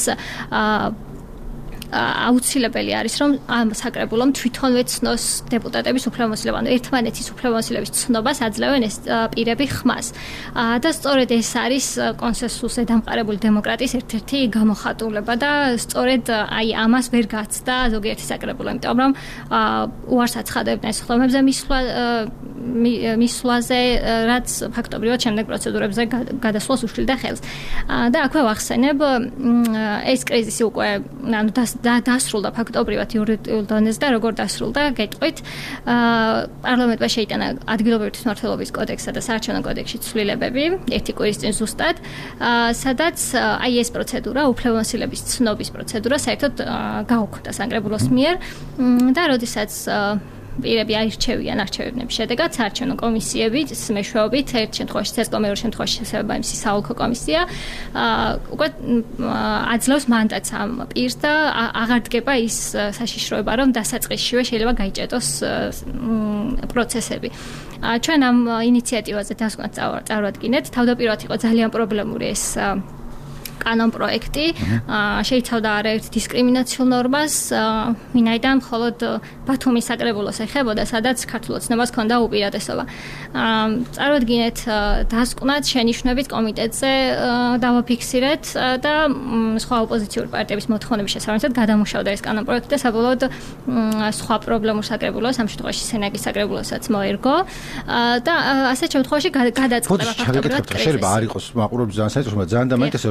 აუცილებელი არის, რომ ამ საკრებულომ თვითონვე ცნოს დეპუტატების უფლებამოსილება, ანუ ერთმანეთის უფლებამოსილების ცნობას აძლევენ ეს პირები ხმას. და სწორედ ეს არის კონსენსუსზე დამყარებული დემოკრატიის ერთ-ერთი გამოხატულება და სწორედ აი ამას ვერ გაცდა ზოგიერთი საკრებულო, იმიტომ რომ უარს აცხადებდნენ სხდომებზე მისვლა მისვლაზე, რაც ფაქტობრივად შემდეგ პროცედურებზე გადასვლას უშლიდა ხელს. და აქვე ვახსენებ, ეს კრიზისი უკვე დასრულდა ფაქტობრივად იურიდიულ დონეზე და როგორ დასრულდა, გეტყვით. პარლამენტმა შეიტანა ადგილობრივი თვითმმართველობის კოდექსსა და საარჩევნო კოდექსში ცვლილებები, ერთი კვირის წინ ზუსტად, სადაც აი ეს პროცედურა, უფლებამოსილების ცნობის პროცედურა საერთოდ გაუქმდა საკრებულოს მიერ და როდესაც პირები აირჩევიან არჩევნების შედეგად საარჩევნო კომისიებით, მეშვეობით, ერთ შემთხვევაში CESCOM, მეორე შემთხვევაში MMC საოლქო კომისია უკვე აძლევს მანდატს ამ პირს და აღარ დგება ის საშიშროება, რომ დასაწყისშივე შეიძლება გაიჭედოს პროცესები. ჩვენ ამ ინიციატივაზე დასკვნად წარვადგინეთ, თავდაპირველად იყო ძალიან პრობლემური ეს კანონ პროექტი, შეიცავდა არაერთ დისკრიმინაციულ ნორმას, ვინაიდან მხოლოდ ბათუმის საკრებულოს ეხებოდა, სადაც ქართულ ოცნებას ჰქონდა უპირატესობა. წარვადგინეთ დასკვნად, შენიშვნებით კომიტეტზე დავაფიქსირეთ და სხვა ოპოზიციური პარტიების მოთხოვნების შესაბამისად გადამუშავდა ეს კანონ პროექტი და საბოლოოდ სხვა პრობლემურ საკრებულოს, ამ შემთხვევაში სენაკის საკრებულოსაც მოერგო და ასეთ შემთხვევაში გადაწყდება ფაქტობრივად კრიზისი. შეიძლება არ იყოს მაყურებელს ძალიან საინტერესო, ძალიან დამაინტერესებს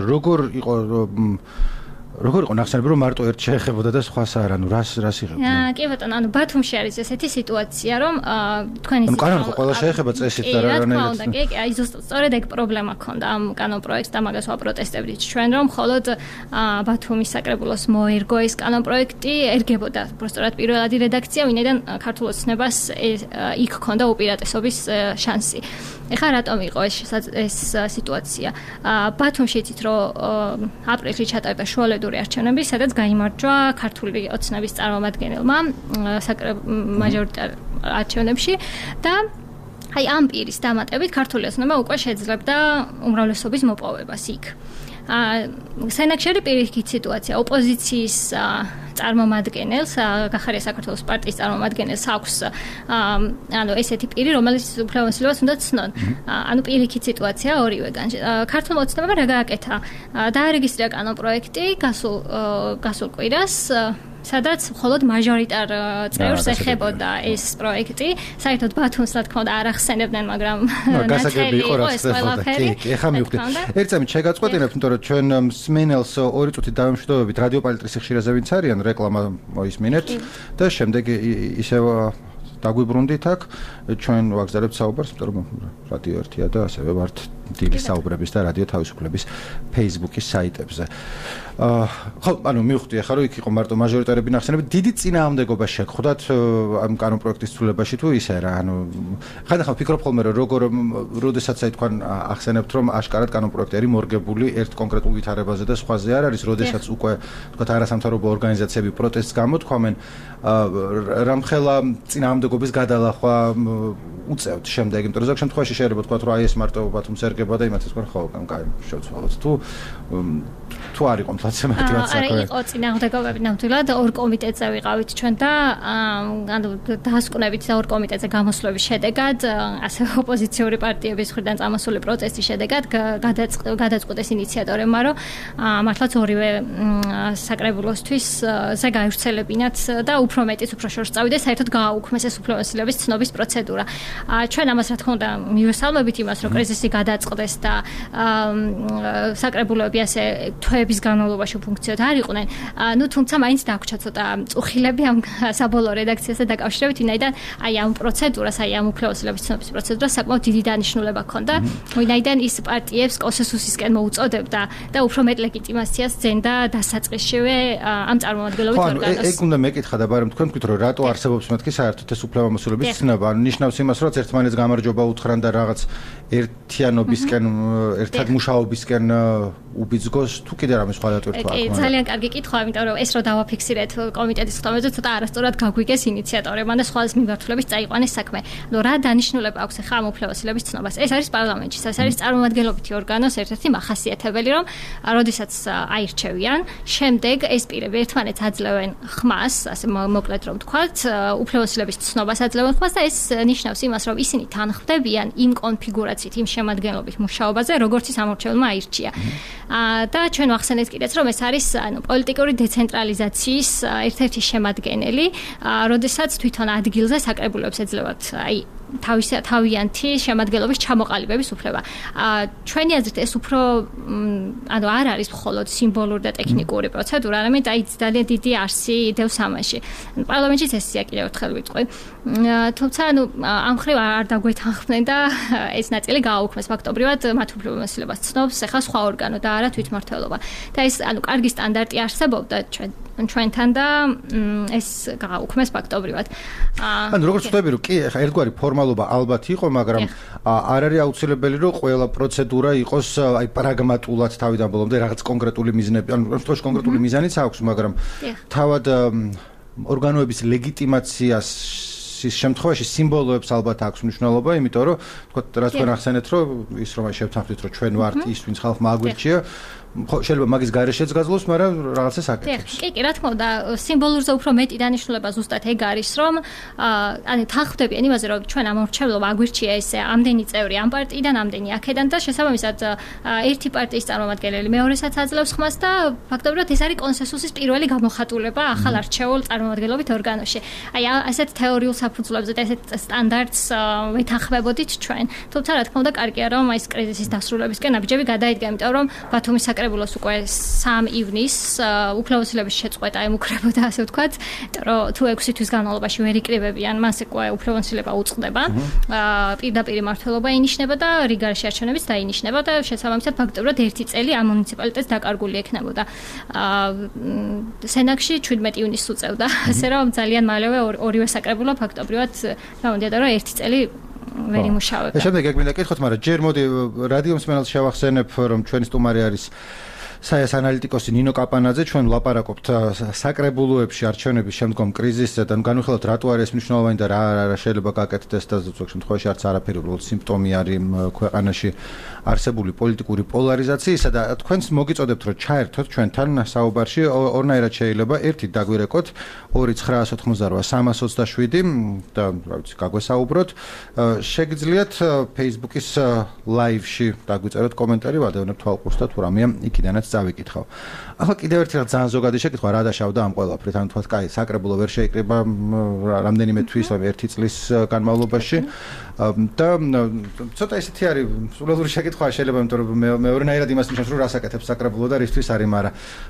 როგორ იყო ნახსენები, რომ მარტო ერთ შეეხებოდა და სხვას არ, ანუ რას იღებდნენ? კი ბატონო, ანუ ბათუმში არის ესეთი სიტუაცია, რომ თქვენი კანონი ყველა შეეხება წესით და რაღაცნაირად. კი, აი ზუსტად ეგ პრობლემა ქონდა ამ კანონ პროექტს და მაგას ვაპროტესტებდით ჩვენ, რომ მხოლოდ ბათუმის საკრებულოს მოერგო ეს კანონ პროექტი, ერგებოდა უბრალოდ პირველადი რედაქცია, ვინაიდან ქართულ ოცნებას იქ ქონდა უპირატესობის შანსი. ეხლა რატომ იყო ეს სიტუაცია? ბათუმში იცით, რომ აპრილში ჩატარდა შუალედური არჩევნები, სადაც გაიმარჯვა ქართული ოცნების წარმომადგენელმა მაჟორიტარ არჩევნებში და აი ამ პირის დამატებით ქართული ოცნება უკვე შეძლებდა უმრავლესობის მოპოვებას იქ. სენაკში არის პირიქით სიტუაცია, ოპოზიციის წარმომადგენელს, გახარია საქართველოს პარტიის წარმომადგენელს აქვს ანუ ესეთი პირი, რომელიც უფლებამოსილებას უნდა ცნონ. ანუ პირიქით სიტუაცია ორივეგან. ქართულ ოცნებამ რა გააკეთა? დაარეგისტრირა კანონ პროექტი გასულ კვირას, სადაც მხოლოდ მაჟორიტარ წევრს ეხებოდა ეს პროექტი. საერთოდ ბათუმს რა თქმა უნდა არ ახსენებდნენ, მაგრამ გასაგები იყო რა ხდებოდა. კი, ეხა მივხვდით. ერთ წამით შეგაწყვეტინებთ, იმიტომ რომ ჩვენ მსმენელს 2 წუთი დავემშვიდობებით რადიო პალიტრის ხშირაზე ვინც არიან, რეკლამა მოისმინეთ და შემდეგ ისევ დაგვიბრუნდით აქ, ჩვენ ვაგზავნებთ საუბარს, იმიტომ რომ რადიო ერთია და ასევე ვართ დილის საუბრების და რადიო თავისუფლების Facebook-ის საიტებზე. ხო, ანუ მივხვდი ახლა რომ იქ იყო მარტო მაჟორიტარები ნახსენები, დიდი წინააღმდეგობა შეგხვდათ ამ კანონ პროექტის ცვლილებაში თუ ისე რა, ანუ ხანდახან ვფიქრობ ხოლმე რომ როგორ როდესაც აი თქვენ ახსენებთ რომ აშკარად კანონ პროექტი არის მორგებული ერთ კონკრეტულ ვითარებაზე და სხვაზე არ არის, როდესაც უკვე თქვათ არასამთავრობო ორგანიზაციები პროტესტს გამოთქვამენ, რამხელა წინააღმდეგობის გადალახვა უწევთ შემდეგ, იმიტომ რომ ზოგ შემთხვევაში შეიძლება თქვათ რომ აი ეს მარტო ბათუმს ერგება და იმათაც თქვენ ხო, კაი, შევცვალოთ თუ არ იყო მთლაც მოტივაცია საქმე. არა, იყო წინააღმდეგობები ნამდვილად ორ კომიტეტზე ვიყავით ჩვენ და ანუ დასკვნებით და ორ კომიტეტზე გამოსვლების შედეგად, ასევე ოპოზიციური პარტიების მხრიდან წამოსული პროტესტის შედეგად გადაწყვეტეს ინიციატორებმა, რომ მართლაც ორივე საკრებულოსთვის ზე გაივრცელებინათ და უფრო მეტიც უფრო შორს წავიდეს, საერთოდ გააუქმეს ეს უფლებამოსილების ცნობის პროცედურა. ჩვენ ამას რა თქმა უნდა მივესალმებით იმას, რომ კრიზისი გადაწყდეს და საკრებულოები ასე თვეების განმავლობაში ფუნქციოდ არ იყვნენ. ნუ თუმცა მაინც დაგვრჩა ცოტა წუხილები ამ საბოლოო რედაქციასთან დაკავშირებით, ვინაიდან აი ამ პროცედურას, აი ამ უფლებამოსილების ცნობის პროცედურას საკმაოდ დიდი დანიშნულება ჰქონდა, ვინაიდან ის პარტიებს კონსენსუსისკენ მოუწოდებდა და უფრო მეტ ლეგიტიმაციას ძენდა დასაწყისშივე ამ წარმომადგენლობით ორგანოს. ეგ უნდა მეკითხა და ბარემ თქვენ თქვით რომ რატო არსებობს მეთქი საერთოდ ეს უფლებამოსილების ცნება, ანუ ნიშნავს იმას, რომ ერთმანეთს გამარჯობა უთხრან და რაღაც ერთიანობისკენ, ერთად მუშაობისკენ უბიძგოს თუ კიდე რამე სხვა დატვირთვა აქვს. კი, ძალიან კარგი კითხვა, იმიტომ რომ ეს რო დავაფიქსირეთ კომიტეტის ხდომაზე, ცოტა არასწორად გაგვიგეს ინიციატორებმა და სხვა მიმართულებით წაიყვანეს საქმე. ანუ რა დანიშნულება აქვს ახლა ამ უფლებამოსილების ცნობას? ეს არის პარლამენტში, ეს არის წარმომადგენლობითი ორგანოს ერთ-ერთი მახასიათებელი, რომ როდესაც აირჩევიან, შემდეგ ეს პირები ერთმანეთს აძლევენ ხმას, ასე მოკლედ რომ ვთქვათ, უფლებამოსილების ცნობას აძლევენ ხმას და ეს ნიშნავს იმას, რომ ისინი თანხმდებიან იმ კონფიგურაციით, იმ შემადგენლობით მუშაობაზე, როგორც ის ამორჩეულმა აირჩია. და ჩვენ ვახსენეთ კიდეც, რომ ეს არის ანუ პოლიტიკური დეცენტრალიზაციის ერთ-ერთი შემადგენელი, როდესაც თვითონ ადგილზე საკრებულოებს ეძლევათ აი თავიანთი შემადგენლობის ჩამოყალიბების უფლება. ჩვენი აზრით ეს უფრო ანუ არ არის მხოლოდ სიმბოლური და ტექნიკური პროცედურა, არამედ აი ძალიან დიდი არსი იდეოს ამაში. პარლამენტშიც ესეა კიდევ ერთხელ ვიტყვი. თუმცა ანუ ამ ხრივ არ დაგვეთანხმდნენ და ეს ნაწილი გააუქმეს ფაქტობრივად მათ უფლებამოსილებას ცნობს ახლა სხვა ორგანო და არა თვითმმართველობა. და ეს ანუ კარგი სტანდარტი არსებობდა ჩვენთან და ეს გააუქმეს ფაქტობრივად. ანუ როგორც ვთქვი, რომ კი, ახლა ერთგვარი ფორმალობა ალბათ იყო, მაგრამ არ არის აუცილებელი, რომ ყველა პროცედურა იყოს აი პრაგმატულად თავიდან ბოლომდე რაღაც კონკრეტული მიზნები, ანუ სწორედ კონკრეტული მიზანიც აქვს, მაგრამ თავად ორგანოების ლეგიტიმაციას ის შემთხვევაში სიმბოლოებს ალბათ აქვს მნიშვნელობა, იმიტომ რომ თქვათ რაც თქვენ ახსენეთ, რომ ის რომ შევთანხმდით, რომ ჩვენ ვართ ის, ვინც ხალხმა აგვირჩია, შეიძლება მაგის გარეშეც გაძლოს, მაგრამ რაღაცას აკეთებს. კი, რა თქმა უნდა, სიმბოლურზე უფრო მეტი დანიშნულება ზუსტად ეგ არის, რომ ანუ თანხმდებიან იმაზე, რომ ჩვენ ამ მორჩევლობა აგვირჩია ესე ამდენი წევრი ამ პარტიიდან, ამდენი აქედან და შესაბამისად ერთი პარტიის წარმომადგენელი მეორესაც აძლევს ხმას და ფაქტობრივად ეს არის კონსენსუსის პირველი გამოხატულება ახალ არჩეულ წარმომადგენლობით ორგანოში. აი ასეთ თეორიულ საფუძვლებზე და ასეთ სტანდარტს ვეთანხმებოდით ჩვენ. თუმცა რა თქმა უნდა, კარგია რომ აი ეს კრიზისის დასრულებისკენ აბიჯები გადაიდგა, იმიტომ რომ ბათუმის საკრებულოს უკვე 3 ივნისს უფლებამოსილების შეწყვეტა ემუქრებოდა, ასე ვთქვათ, რომ თუ 6 თვის განმავლობაში ვერ იკრიბებიან, მას უკვე უფლებამოსილება უწყდება. პირდაპირ მმართველობა ინიშნება და რიგარში არჩევნებიც დაინიშნება და შესაბამისად ფაქტობრივად 1 წელი ამ მუნიციპალიტეტს დაკარგული ექნებოდა. სენაკში 17 ივნისს უწევდა, ასე რომ ძალიან მალევე ორივე საკრებულო ფაქტობრივად გამოდიოდა, რომ 1 წელი ვერ იმუშავებდა. შემდეგ ეგ მინდა კითხოთ, მაგრამ ჯერ მოდი რადიო მსმენელს შევახსენებ, რომ ჩვენი სტუმარი არის საიას ანალიტიკოსი ნინო კაპანაძე. ჩვენ ვლაპარაკობთ საკრებულოებში არჩევნების შემდგომ კრიზისზე და განვიხილოთ რატო არის მნიშვნელოვანი და რა შეიძლება გაკეთდეს და ზოგ შემთხვევაში არც არაფერი, უბრალოდ სიმპტომი არის ქვეყანაში არსებული პოლიტიკური პოლარიზაციისა და თქვენს მოგიწოდებთ, რომ ჩაერთოთ ჩვენთან საუბარში ორნაირად შეიძლება. ერთი დაგვირეკოთ 2988327 და რა ვიცი, გაგვესაუბროთ. შეგიძლიათ Facebook-ის live-ში დაგვიწეროთ კომენტარი, ვადევნებთ თვალყურს და თუ რამეა იქიდანაც წავიკითხავ. ახლა კიდევ ერთი რაღაც ძალიან ზოგადი შეკითხვა, რა დაშავდა ამ ყველაფრით? ანუ თქვათ, კაი, საკრებულო ვერ შეიკრიბა რამდენიმე თვის, 1 წლის განმავლობაში და ცოტა ისეთი არის სულელური შეკითხვა შეიძლება, იმიტომ რომ მეორნაირად იმას ნიშნავს, რომ რას აკეთებს საკრებულო და რისთვის არის, მაგრამ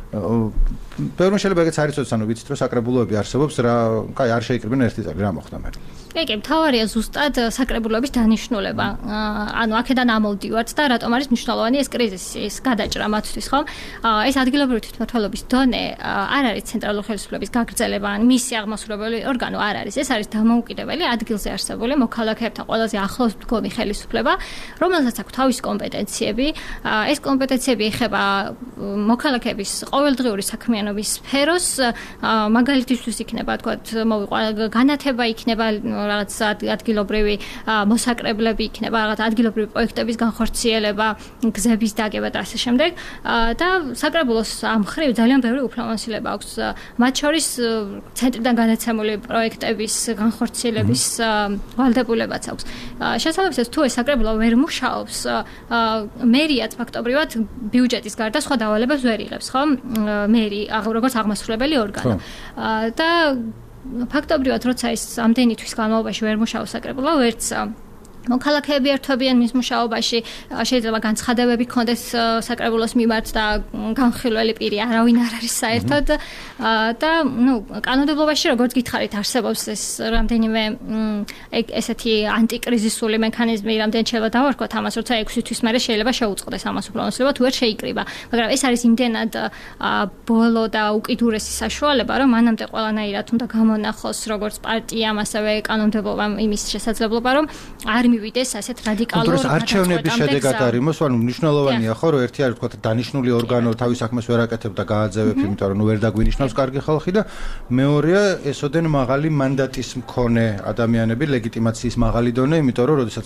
ბევრი შეიძლება ეგეც არ იცოდეს, ანუ ვიცით, რომ საკრებულოები არსებობს, რა, კაი, არ შეიკრიბნენ 1 წელი, რა მოხდა მე? კი, მთავარია ზუსტად საკრებულოების დანიშნულება. ანუ აქედან ამოვდივართ და რატომ არის მნიშვნელოვანი ეს კრიზისის გადაჭრა მათთვის, ხო? ეს ადგილობრივი თვითმმართველობის დონე არ არის ცენტრალური ხელისუფლების გაგრძელება, ან მისი აღმასრულებელი ორგანო არ არის. ეს არის დამოუკიდებელი ადგილზე არსებული მოქალაქეებთან ყველაზე ახლოს მდგომი ხელისუფლება, რომელსაც აქვს თავისი კომპეტენციები. ეს კომპეტენციები ეხება მოქალაქეების ყოველდღიური საქმიანობის სფეროს, მაგალითისთვის იქნება, თქვათ, მოვიყვა განათება, იქნება რაღაც ადგილობრივი მოსაკრებლები, იქნება რაღაც ადგილობრივი პროექტების განხორციელება, გზების დაგება და ასე შემდეგ. და საკრებულოს ამ ხრივ ძალიან ბევრი უფლებამოსილება აქვს. მათ შორის ცენტრიდან გადაცემული პროექტების განხორციელების ვალდებულებაც აქვს. შესაბამისად, თუ ეს საკრებულო ვერ მუშაობს, მერიაც ფაქტობრივად ბიუჯეტის გარდა სხვა დავალებებს ვერ იღებს, ხო? მერი, როგორც აღმასრულებელი ორგანო. და ფაქტობრივად, როცა ეს ამდენი თვის განმავლობაში ვერ მუშაობს საკრებულო, ვერც მოქალაქეები ერთვებიან მის მუშაობაში, შეიძლება განცხადებები ქონდეს საკრებულოს მიმართ და განხილველი პირი არავინ არ არის საერთოდ და ნუ კანონმდებლობაში როგორც გითხარით არსებობს ეს რამდენიმე ესეთი ანტიკრიზისული მექანიზმი, რამდენი შეიძლება დავარქვათ ამას, როცა 6 თვის მერე შეიძლება შეუწყდეს ამას უფლებამოსილება, თუ ვერ შეიკრიბა, მაგრამ ეს არის იმდენად ბოლო და უკიდურესი საშუალება, რომ მანამდე ყველანაირად უნდა გამონახოს როგორც პარტიამ, ასევე კანონმდებლობამ იმის შესაძლებლობა, რომ არ მივიდეს ასეთ რადიკალურ არჩევნების შედეგად არის მოსვა, ანუ მნიშვნელოვანია ხო, რომ ერთი არის თქვა დანიშნული ორგანო თავის საქმეს ვერ აკეთებს და გააძევებს, იმიტომ რომ ნუ ვერ დაგვინიშნავს კარგი ხალხი და მეორეა ესოდენ მაღალი მანდატის მქონე ადამიანები, ლეგიტიმაციის მაღალი დონე, იმიტომ რომ როდესაც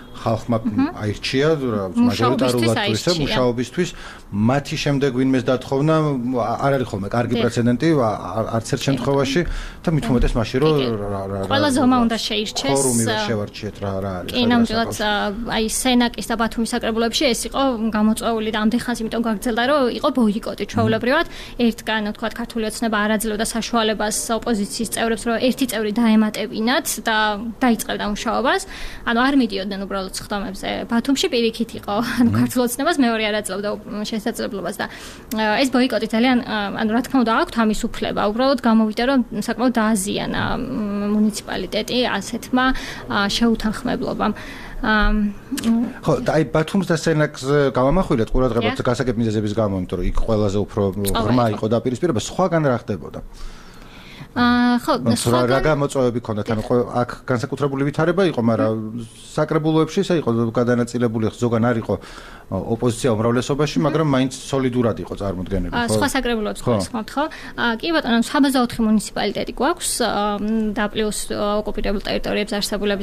ხალხმა აირჩია მაჟორიტარულად ისე მუშაობისთვის მათი შემდეგ ვინმეს დათხოვნა არ არის ხოლმე კარგი პრეცედენტი არც ერთ შემთხვევაში და მით უმეტეს მაშინ რომ ყველა ზომა უნდა შეირჩეს ფორუმი ვერ შევარჩიეთ რა არის კი ნამდვილად აი სენაკის და ბათუმის საკრებულოებში ეს იყო გამოწვეული და ამდენ ხანს იმიტომ გაგრძელდა რომ იყო ბოიკოტი ჩვეულებრივად ერთგან თქვა ქართული ოცნება არ აძლევდა საშუალებას ოპოზიციის წევრებს რომ ერთი წევრი დაემატებინათ და დაიწყებდა მუშაობას ანუ არ მიდიოდნენ უბრალოდ სხდომებზე ბათუმში პირიქით იყო ანუ ქართულ ოცნებას მეორე არ აძლევდა შესაძლებლობას და ეს ბოიკოტი ძალიან ანუ რა თქმა უნდა აქვთ ამის უფლება უბრალოდ გამოვიდა რომ საკმაოდ დააზიანა მუნიციპალიტეტი ასეთმა შეუთანხმებლობამ ხო და აი ბათუმს და სენაკს გამამახვილეთ ყურადღებად გასაგებ მიზეზების გამო იმიტომ რომ იქ ყველაზე უფრო ღრმა იყო დაპირისპირება სხვაგან რა ხდებოდა ხო რა გამოწვევები ქონდათ ანუ აქ განსაკუთრებული ვითარება იყო მაგრამ საკრებულოებში ისე იყო გადანაწილებული ზოგან არ იყო ოპოზიცია უმრავლესობაში მაგრამ მაინც სოლიდურად იყო წარმოდგენილი ხო სხვა საკრებულოებს გასხმობთ ხო კი ბატონო 64 მუნიციპალიტეტი გვაქვს და პლუს ოკუპირებულ ტერიტორიებს არსებულების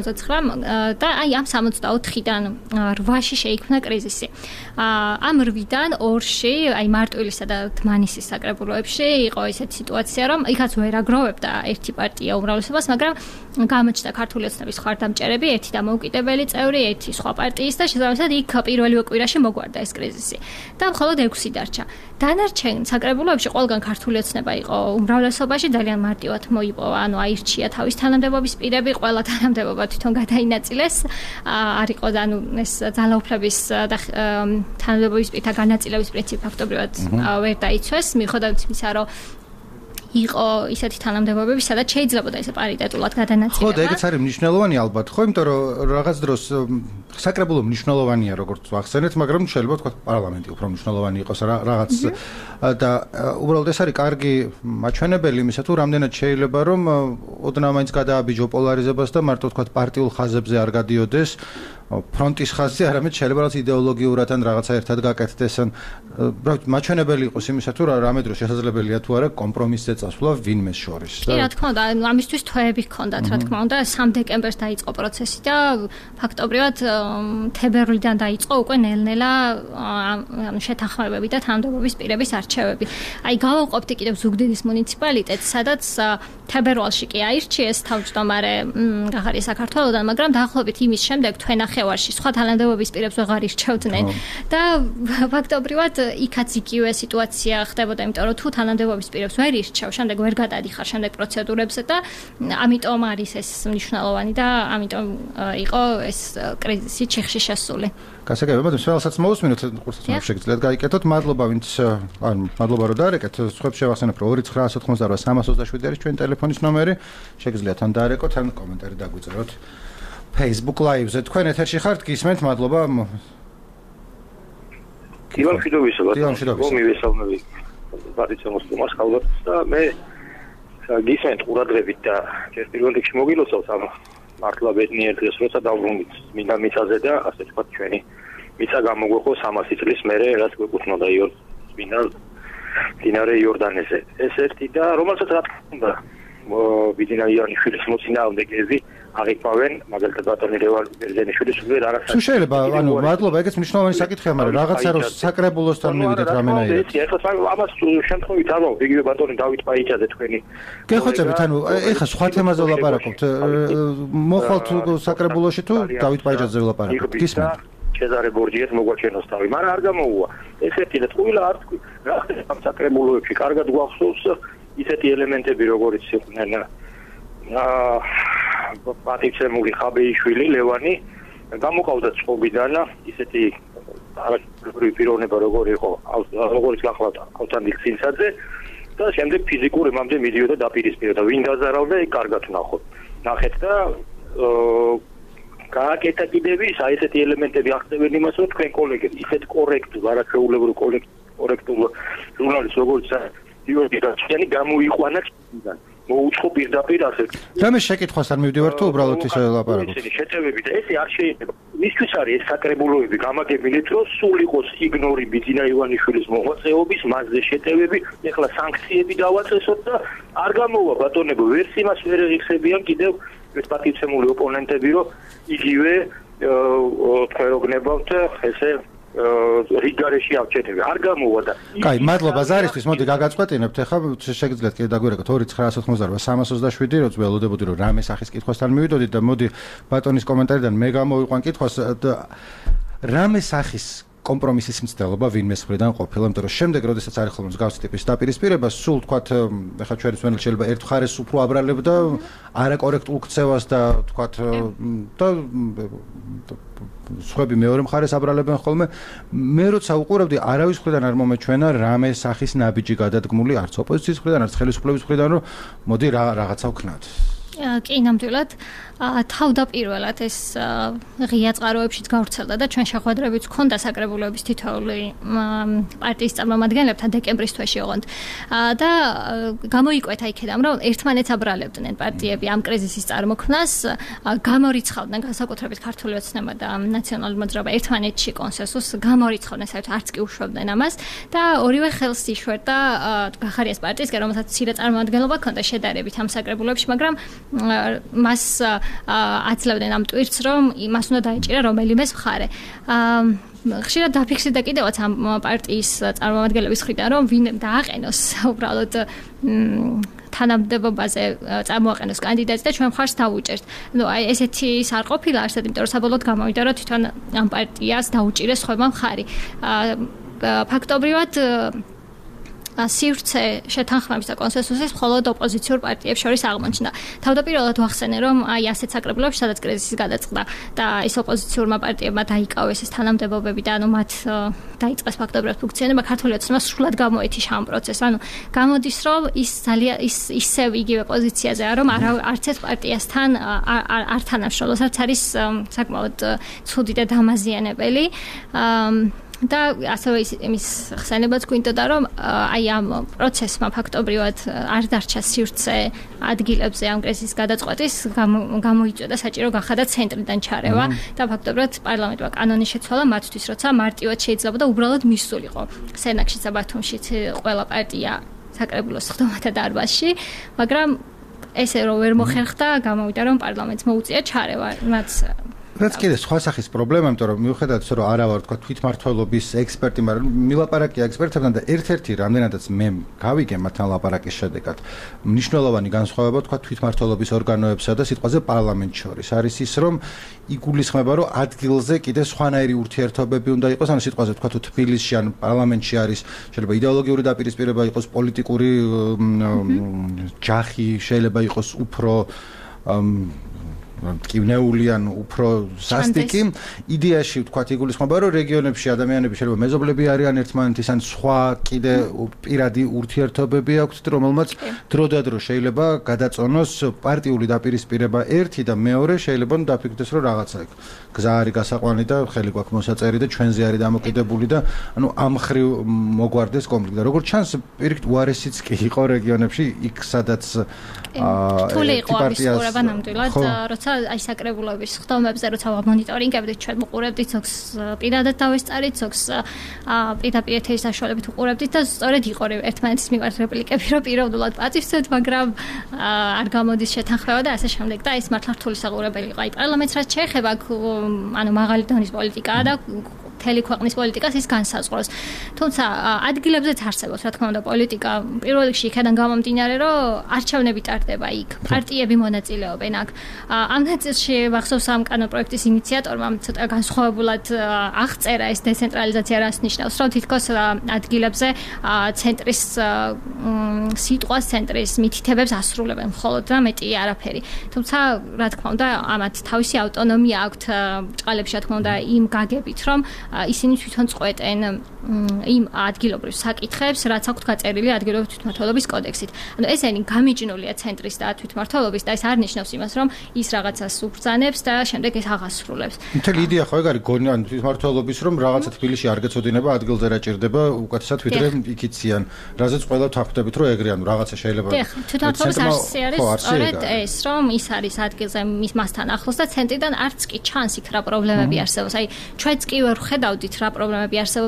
69 და აი ამ 64-დან 8-ში შეიქმნა კრიზისი ამ 8-დან 2-ში აი მარტვილისა და დმანისის საკრებულოებში იყო ესეთი სიტუაცია რომ იქაც ვერ აგროვებდა ერთი პარტია უმრავლესობას მაგრამ გამოჩნდა ქართული ოცნების ხარდამჭერები ერთი დამოუკიდებელი წევრი ერთი სხვა პარტიის და შესაბამისად იქ პირველივე კვირაში მოგვარდა ეს კრიზისი და მხოლოდ 6 დარჩა დანარჩენ საკრებულოებში ყველგან ქართული ოცნება იყო უმრავლესობაში ძალიან მარტივად მოიპოვა ანუ აირჩია თავის თანამდებობის პირები ყველა თანამდებობა თვითონ გადაინაწილეს არ იყო ანუ ეს ძალაუფლების და თანამდებობის პირთა განაწილების პრინციპი ფაქტობრივად ვერ დაიცვეს მიუხედავად იმისა რომ იყო ისეთი თანამდებობები, სადაც შეიძლებოდა ესე პარიტეტულად გადანაწილება. ხო, და ეგეც არის მნიშვნელოვანი ალბათ, ხო, იმიტომ რომ რაღაც დროს საკრებულო მნიშვნელოვანია, როგორც ვახსენეთ, მაგრამ შეიძლება თქვა პარლამენტი უფრო მნიშვნელოვანი იყოს რაღაც და უბრალოდ ეს არის კარგი მაჩვენებელი იმისა, თუ რამდენად შეიძლება რომ ოდნავ მაინც გადააბიჯო პოლარიზებას და მარტო თქვა პარტიულ ხაზებზე არ გადიოდეს ფრონტის ხაზზე, არამედ შეიძლება რაღაც იდეოლოგიურად ან რაღაცა ერთად გაკეთდეს ან მაჩვენებელი იყოს იმისა, თუ რამე დროს შესაძლებელია თუ არა კომპრომისზე წასვლა ვინმეს შორის. კი, რა თქმა უნდა, ამისთვის თვეები ჰქონდათ, რა თქმა უნდა, 3 დეკემბერს დაიწყო პროცესი და ფაქტობრივად თებერვლიდან დაიწყო უკვე ნელ-ნელა ანუ შეთანხმებები და თანამდებობის პირების არჩევები. აი, გავავყოფდი კიდევ ზუგდიდის მუნიციპალიტეტს, სადაც თებერვალში კი აირჩიეს თავმჯდომარე გაღარია საქართველოსთან, მაგრამ დაახლოებით იმის შემდეგ თვენახევარში სხვა თანამდებობის პირებს ვეღარ ირჩევდნენ და ფაქტობრივად იქაც იგივე სიტუაცია ხდებოდა, იმიტომ რომ თუ თანამდებობის პირებს ვერ ირჩევ, შემდეგ ვერ გადადიხარ შემდეგ პროცედურებზე და ამიტომ არის ეს მნიშვნელოვანი და ამიტომ იყო ეს კრიზისი ჩიხში შესული. გასაგებია, სველსაც მოусმინოთ, ყურადღებას შეგიძლიათ გაიკეთოთ. მადლობა, ვინც მადლობა რომ დაარეკეთ. სხვებს შევახსენებ, რომ 2988 არის ჩვენი ტელეფონის ნომერი. შეგიძლიათ ან დაარეკოთ, ან კომენტარი დაგვიწეროთ Facebook Live-ზე. თქვენ ეთერში ხართ, გისმენთ, მადლობა. მივესალმები. მივესალმები. ბარიცემოს თომას ხალხს და მე გისმენთ ყურადღებით და ჯერ პირველ რიგში მოგილოცავთ ამ მართლა ბედნიერ დღეს, როცა დავბრუნდით მინდა მიწაზე და ასე თქვა ჩვენი მიწა გამოგვეყო 300 წლის მერე, რაც გვეკუთვნოდა მდინარე იორდანეზე. ეს ერთი და რომელსაც რა თქმა უნდა ბიძინა იანიშვილის მოწინააღმდეგეები აღიქვავენ, მაგალითად ბატონი ლევან ბერძენიშვილის უბრალოდ არასაკეთებია. თუ შეიძლება, ანუ მადლობა, ეგეც მნიშვნელოვანი საკითხია, მაგრამ რაღაცა რომ საკრებულოსთან მივიდეთ რამენაირად. ეხლა ამას შემთხვევით არ ვაქვს, იგივე ბატონი დავით პაიჭაძე თქვენი. გეხოცებით, ანუ ეხლა სხვა თემაზე ვლაპარაკობთ. მოხვალთ საკრებულოში თუ დავით პაიჭაძეზე ვლაპარაკობთ? გისმენთ? ჩეზარე ბორჯიეს მოგვაჩენოს თავი, მაგრამ არ გამოუვა. ეს ერთი და ყველა არ თქვი, რა ხდება ამ საკრებულოებში, კარგად გვახსოვს ისეთი ელემენტები, როგორიც იყვნენ პატიცემული ხაბეიშვილი ლევანი გამოყავდა წყობიდან ისეთი არაერთი პიროვნება როგორი იყო როგორც გახლავთ ავთანდილ ცინცაძე და შემდეგ ფიზიკურ ემამდე მიდიოდა დაპირისპირდა ვინ დაზარავდა იქ კარგად ნახეთ და გააკეთა კიდევ ის აი ესეთი ელემენტები ახსნებენ იმას რომ თქვენ კოლეგები ისეთ კორექტულ არაჩვეულებრივ კორექტულ ჟურნალისტს როგორც გიორგი რაჩიანი გამოიყვანა წიდან მოუწყო პირდაპირ ასე. რამე შეკითხვას არ მივდივარ თუ უბრალოდ ისე ლაპარაკობთ. შეტევები და ესე არ შეიძლება. მისთვის არის ეს საკრებულოები გამაგებინეთ რომ სულ იყოს იგნორი ბიძინა ივანიშვილის მოღვაწეობის მასზე შეტევები, ეხლა სანქციები დავაწესოთ და არ გამოვა ბატონებო ვერც იმას ვერ იღებიან კიდევ ეს პატიცემული ოპონენტები რომ იგივე თქვენ რო გნებავთ ესე რიგარეში ავჭედები არ გამოვა და კაი მადლობა ზარისთვის მოდი გაგაწყვეტინებთ ახლა შეგიძლიათ კიდე დაგვირეკოთ 2988 როც ველოდებოდი რომ რამე სახის კითხვასთან მივიდოდით და მოდი ბატონის კომენტარიდან მე გამოვიყვან კითხვას რამე სახის კომპრომისის მცდელობა ვინმეს მხრიდან ყოფილა, იმიტომ რომ შემდეგ როდესაც არის ხოლმე მსგავსი ტიპის დაპირისპირება, სულ თქვათ, ახლა ჩვენი მსმენელი შეიძლება ერთ მხარეს უფრო აბრალებდა არაკორექტულ ქცევას და თქვათ და სხვები მეორე მხარეს აბრალებენ ხოლმე. მე როცა უყურებდი, არავის მხრიდან არ მომეჩვენა რამე სახის ნაბიჯი გადადგმული არც ოპოზიციის მხრიდან, არც ხელისუფლების მხრიდან, რომ მოდი რაღაცა ვქნათ. კი, ნამდვილად. თავდაპირველად ეს ღია წყაროებშიც გავრცელდა და ჩვენ შეხვედრებიც ჰქონდა საკრებულოების თითოეული პარტიის წარმომადგენლებთან დეკემბრის თვეში ოღონდ და გამოიკვეთა იქედან რომ ერთმანეთს აბრალებდნენ პარტიები ამ კრიზისის წარმოქმნას გამორიცხავდნენ განსაკუთრებით ქართული ოცნება და ნაციონალური მოძრაობა ერთმანეთში კონსენსუსს გამორიცხავდნენ საერთოდ არც კი უშვებდნენ ამას და ორივე ხელს იშვერდა გახარიას პარტიისგან რომელსაც მცირე წარმომადგენლობა ჰქონდა შედარებით ამ საკრებულოებში მაგრამ მას აცლევდნენ ამ ტვირთს რომ იმას უნდა დაეჭირა რომელიმეს მხარე. ხშირად დაფიქსირდა კიდევაც ამ პარტიის წარმომადგენლების მხრიდან რომ ვინ დააყენოს უბრალოდ თანამდებობაზე წარმოაყენოს კანდიდატს და ჩვენ მხარს დავუჭერთ. ნუ აი ესეთი ის არ ყოფილა არსად, იმიტომ რომ საბოლოოდ გამოვიდა რომ თვითონ ამ პარტიას დაუჭირეს ხოება მხარი. ფაქტობრივად სივრცე შეთანხმების და კონსენსუსის მხოლოდ ოპოზიციურ პარტიებს შორის აღმოჩნდა. თავდაპირველად ვახსენე, რომ აი ასეთ საკრებულოებში, სადაც კრიზისი გადაწყდა და ის ოპოზიციურმა პარტიებმა დაიკავეს ეს თანამდებობები და ანუ მათ დაიწყეს ფაქტობრივად ფუნქციონირება, ქართული ოცნება სრულად გამოეთიშა ამ პროცესს. ანუ გამოდის, რომ ის ძალიან ისევ იგივე პოზიციაზე რომ არც ერთ პარტიასთან არ თანამშრომლობს, რაც არის საკმაოდ ცუდი და დამაზიანებელი. და ასევე იმის ხსენებაც გვინდოდა რომ აი ამ პროცესმა ფაქტობრივად არ დარჩა სივრცე ადგილებზე ამ კრიზისის გადაწყვეტის გამოიწვია საჭირო გახადა ცენტრიდან ჩარევა და ფაქტობრივად პარლამენტმა კანონი შეცვალა მათთვის როცა მარტივად შეიძლება და უბრალოდ მისულიყო სენაკში და ბათუმშიც ყველა პარტია საკრებულოს ხდომათა დარბაზში მაგრამ ესე რომ ვერ მოხერხდა გამოვიდა რომ პარლამენტს მოუწია ჩარევა რაც რაც კიდე სხვა სახის პრობლემა, იმიტომ რომ მიუხედავად რომ არა ვარ თქვა თვითმმართველობის ექსპერტი, მაგრამ მილაპარაკია ექსპერტებთან და ერთ-ერთი რამდენადაც მე გავიგე მათთან ლაპარაკის შედეგად, მნიშვნელოვანი განსხვავება თქვა თვითმმართველობის ორგანოებსა და სიტყვაზე პარლამენტ შორის არის ის, რომ იგულისხმება, რომ ადგილზე კიდე სხვანაირი ურთიერთობები უნდა იყოს, ანუ სიტყვაზე თქვა თუ თბილისში ან პარლამენტში არის შეიძლება იდეოლოგიური დაპირისპირება იყოს, პოლიტიკური ჯახი შეიძლება იყოს უფრო კივნეული ან უფრო სასტიკი იდეაში ვთქვათ იგულისხმება რომ რეგიონებში ადამიანები შეიძლება მეზობლები არიან ერთმანეთის ან სხვა კიდე პირადი ურთიერთობები აქვთ რომელმაც დროდადრო შეიძლება გადაწონოს პარტიული დაპირისპირება ერთი და მეორე შეიძლება დაფიქრდეს რომ რაღაცა გზა არის გასაყვანი და ხელი გვაქვს მოსაწერი და ჩვენზე არის დამოკიდებული და ანუ ამ ხრივ მოგვარდეს კონფლიქტი და როგორც ჩანს პირიქით უარესიც კი იყო რეგიონებში იქ სადაც რთული იყო ამის ყურება ნამდვილად როცა აი საკრებულოების ხდომებზე როცა მონიტორინგებდით ჩვენ მოყურებდით ზოგს პირადად დავესწარით ზოგს პირდაპირ ეთერის საშუალებით უყურებდით და სწორედ იყო ერთმანეთის მიყვართ რეპლიკები რომ პიროვნულად პატივცეთ მაგრამ არ გამოდის შეთანხმება და ასე შემდეგ და ეს მართლა რთული საყურებელი იყო აი პარლამენტს რაც შეეხება ანუ მაღალი დონის პოლიტიკაა და მთელი ქვეყნის პოლიტიკას ის განსაზღვროს. თუმცა ადგილებზეც არსებობს, რა თქმა უნდა, პოლიტიკა პირველ რიგში იქიდან გამომდინარე, რომ არჩევნები ტარდება იქ, პარტიები მონაწილეობენ აქ. ამ ნაწილში მახსოვს ამ კანონპროექტის ინიციატორმა ცოტა განსხვავებულად აღწერა ეს დეცენტრალიზაცია რას ნიშნავს, რომ თითქოს ადგილებზე ცენტრის სიტყვას, ცენტრის მითითებებს ასრულებენ მხოლოდ და მეტი არაფერი. თუმცა, რა თქმა უნდა, ამათ თავისი ავტონომია აქვთ ბრჭყალებში, რა თქმა უნდა, იმ გაგებით, რომ ისინი თვითონ წყვეტენ იმ ადგილობრივ საკითხებს, რაც აქვთ გაწერილი ადგილობრივ თვითმმართველობის კოდექსით. ანუ ესენი გამიჯნულია ცენტრის და თვითმმართველობის და ეს არ ნიშნავს იმას, რომ ის რაღაცას უბრძანებს და შემდეგ ეს აღასრულებს. მთელი იდეა ხო ეგ არის გონიან თვითმმართველობის, რომ რაღაცა თბილისში არ გეცოდინება, ადგილზე რა ჭირდება, უკეთესად ვიდრე იქიციან. რაზეც ყველა თახვდებით, რომ ეგრე ანუ რაღაცა შეიძლება. თვითმმართველობის არსი არის სწორედ ეს, რომ ის არის ადგილზე მასთან ახლოს და ცენტრიდან არც კი ჩანს იქ რა პრობლემები არსებობს. აი ჩვენც კი ვერ ხედავდით რა პრობლემები არსებობდა, სანამ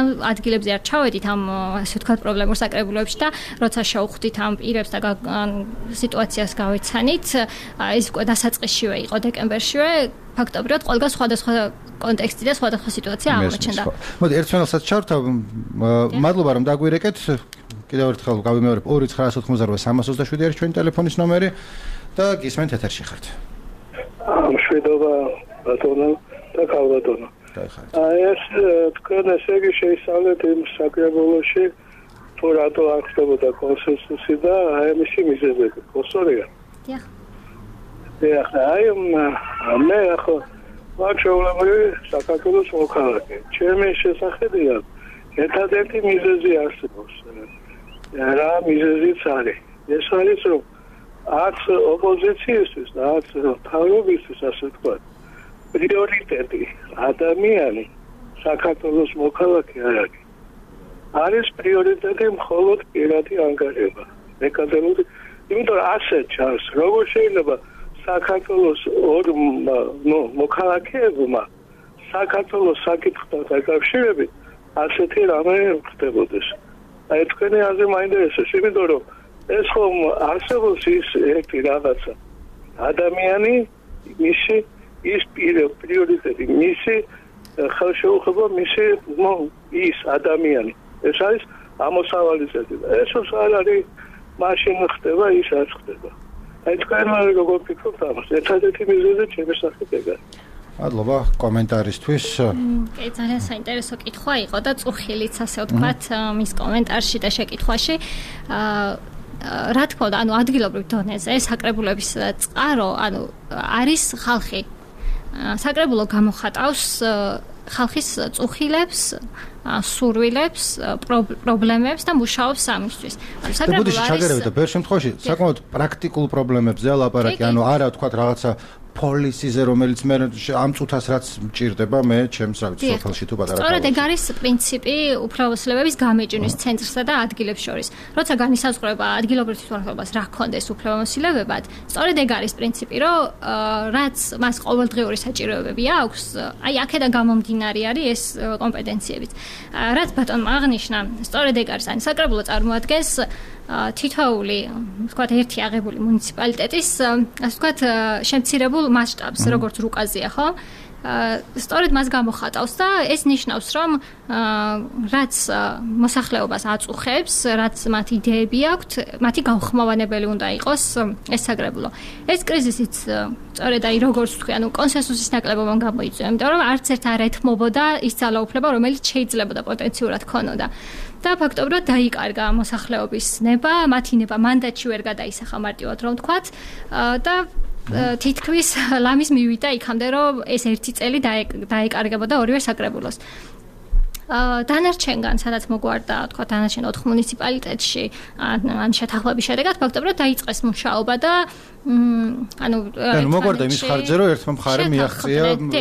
ადგილებზე არ ჩავედით ამ ასე ვთქვათ პრობლემურ საკრებულოებში და როცა შევხვდით ამ პირებს და სიტუაციას გავეცანით, ეს უკვე დასაწყისშივე იყო დეკემბერშივე, ფაქტობრივად ყველგან სხვადასხვა კონტექსტი და სხვადასხვა სიტუაცია აღმოჩნდა. მოდი ერთ ფენელსაც ჩავრთავ. მადლობა რომ დაგვირეკეთ. კიდევ ერთხელ გავიმეორებ 2988 არის ჩვენი ტელეფონის ნომერი და გისმენთ ეთერში ხართ. მშვიდობა ბატონო და კალბატონო. ეს თქვენ ესე იგი შეისწავლეთ იმ საკრებულოში თუ რატო არ ხდებოდა კონსენსუსი და ამისი მიზეზები. ხოსორია. დიახ. დიახ, მე ახლა ვაჩვენებდი საქართველოს მოქალაქე. ჩემი შესახედია ერთადერთი მიზეზი არსებობს. რა მიზეზიც არის? ეს არის რომ არც ოპოზიციისთვის და არც თავრობისთვის ასე ვთქვათ პრიორიტეტი ადამიანი საქართველოს მოქალაქე არ არის. არის პრიორიტეტი მხოლოდ პირადი ანგარება. ეკადემიური, იმიტომ ასე ჩანს, როგორ შეიძლება საქართველოს ორ მოქალაქეებმა საქართველოს საკითხთან დაკავშირებით ასეთი რამე ხდებოდეს. აი თქვენი აზრი მაინტერესებს, იმიტომ რომ ეს ხომ არსებობს ის ერთი რაღაცა ადამიანი მისი ის პრიორიტეტი მისი ხელშეუხება მისი ის ადამიანი ეს არის ამოსავალი ზედა ეს არ არის მაშინ ხდება ის არ ხდება აი თქვენ როგორ ფიქრობთ ამას ერთადერთი მიზეზი ჩემი სახით ეგაა მადლობა კომენტარისთვის კი ძალიან საინტერესო კითხვა იყო და წუხილიც ასე ვთქვათ მის კომენტარში და შეკითხვაში რა თქმა უნდა, ანუ ადგილობრივ დონეზე საკრებულების წყარო, ანუ არის ხალხი. საკრებულო გამოხატავს ხალხის წუხილებს, სურვილებს, პრობლემებს და მუშაობს ამისთვის. საკრებულო ჩაგერებით და ბევრ შემთხვევაში საკმაოდ პრაქტიკულ პრობლემებზე ლაპარაკი, ანუ არა ვთქვათ რაღაცა პოლისიზე რომელიც მე ამ წუთას რაც მჭირდება მე ჩემს რა ვიცი სოფელში თუ პატარა სწორედ ეგ არის პრინციპი უფლებამოსილების გამეჯვნის ცენტრსა და ადგილებს შორის. როცა განისაზღვრება ადგილობრივ თვითმმართველობას რა ქონდეს უფლებამოსილებებად, სწორედ ეგ არის პრინციპი, რომ რაც მას ყოველდღიური საჭიროებები აქვს, აი აქედან გამომდინარე არის ეს კომპეტენციებიც. რაც ბატონმა აღნიშნა, სწორედ ეგ არის, ანუ საკრებულო წარმოადგენს თითოეული, ვთქვათ, ერთი აღებული მუნიციპალიტეტის, ასე ვთქვათ, შემცირებულ მასშტაბს, როგორც რუკაზია, ხო? სწორედ მას გამოხატავს და ეს ნიშნავს, რომ რაც მოსახლეობას აწუხებს, რაც მათ იდეები აქვთ, მათი განხმოვანებელი უნდა იყოს ეს საკრებულო. ეს კრიზისიც სწორედ აი როგორც თქვი, ანუ კონსენსუსის ნაკლებობამ გამოიწვია, იმიტომ რომ არც ერთ არ ეთმობოდა ის ძალაუფლება, რომელიც შეიძლებოდა პოტენციურად ქონოდა. და ფაქტობრივად დაიკარგა მოსახლეობის ნება, მათი ნება მანდატში ვერ გადაისახა მარტივად რომ ვთქვათ და თითქმის ლამის მივიდა იქამდე რომ ეს ერთი წელი დაეკარგებოდა ორივე საკრებულოს. დანარჩენგან სადაც მოგვარდა თქვა დანარჩენ 4 მუნიციპალიტეტში ან შეთანხმების შედეგად ფაქტობრივად დაიწყეს მუშაობა და ანუ მოგვარდა იმის ხარჯზე რომ ერთმა მხარემ მიაღწია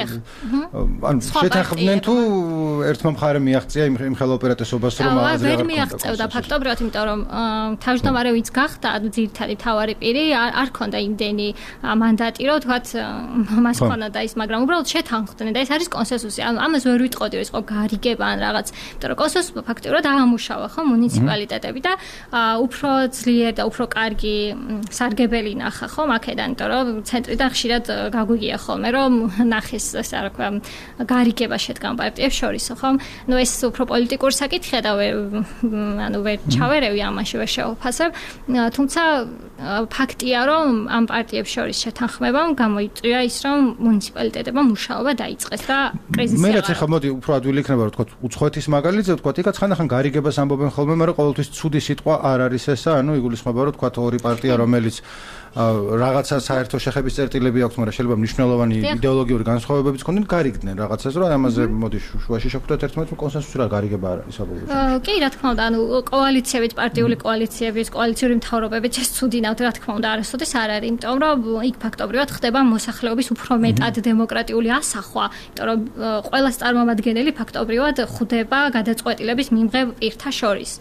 ანუ შეთანხმდნენ თუ ერთმა მხარემ მიაღწია იმ ხელოპერატესობას რომ აღარ ვერ მიაღწევდა ფაქტობრივად იმიტომ რომ თავმჯდომარე ვინც გახდა ანუ ძირითადი მთავარი პირი არ ქონდა იმდენი მანდატი რომ თქვათ მას ქონოდა ის მაგრამ უბრალოდ შეთანხმდნენ და ეს არის კონსენსუსი ანუ ამას ვერ ვიტყოდი რომ ის ყო გარიგება ან რაღაც იმიტომ რომ კონსენსუსი ფაქტობრივად აღმუშავა ხო მუნიციპალიტეტები და უფრო ძლიერ და უფრო კარგი სარგებელი ნახა ხო აქედან იმიტომ რომ ცენტრიდან ხშირად გაგვიგია ხოლმე რომ ნახეს ასე რა ქვია გარიგება შედგან პარტიებს შორის ხო ნუ ეს უფრო პოლიტიკური საკითხია და ანუ ვერ ჩავერევი ამაში ვერ შევაფასებ თუმცა ფაქტია რომ ამ პარტიებს შორის შეთანხმებამ გამოიწვია ის რომ მუნიციპალიტეტებმა მუშაობა დაიწყეს და კრიზისი მე რაც ახლა მოდი უფრო ადვილი იქნება რომ თქვა უცხოეთის მაგალითზე თქვა იქაც ხანდახან გარიგებას ამბობენ ხოლმე მაგრამ ყოველთვის ცუდი სიტყვა არ არის ესა ანუ იგულისხმება რომ თქვა ორი პარტია რომელიც რაღაცა საერთო შეხების წერტილები აქვს, მაგრამ შეიძლება მნიშვნელოვანი იდეოლოგიური განსხვავებებიც ქონდნენ, გარიგდნენ რაღაცას, რომ ამაზე მოდი შუაში შეხვდეთ ერთმანეთს კონსენსუსი რა გარიგება არ არის საბოლოო. კი, რა თქმა უნდა, ანუ კოალიციებით, პარტიული კოალიციების, კოალიციური მთავრობებით ეს ცუდინავთ, რა თქმა უნდა, არასოდეს არ არის, იმიტომ რომ იქ ფაქტობრივად ხდება მოსახლეობის უფრო მეტად დემოკრატიული ასახვა, იმიტომ რომ ყველა წარმომადგენელი ფაქტობრივად ხვდება გადაწყვეტილების მიმღებ პირთა შორის.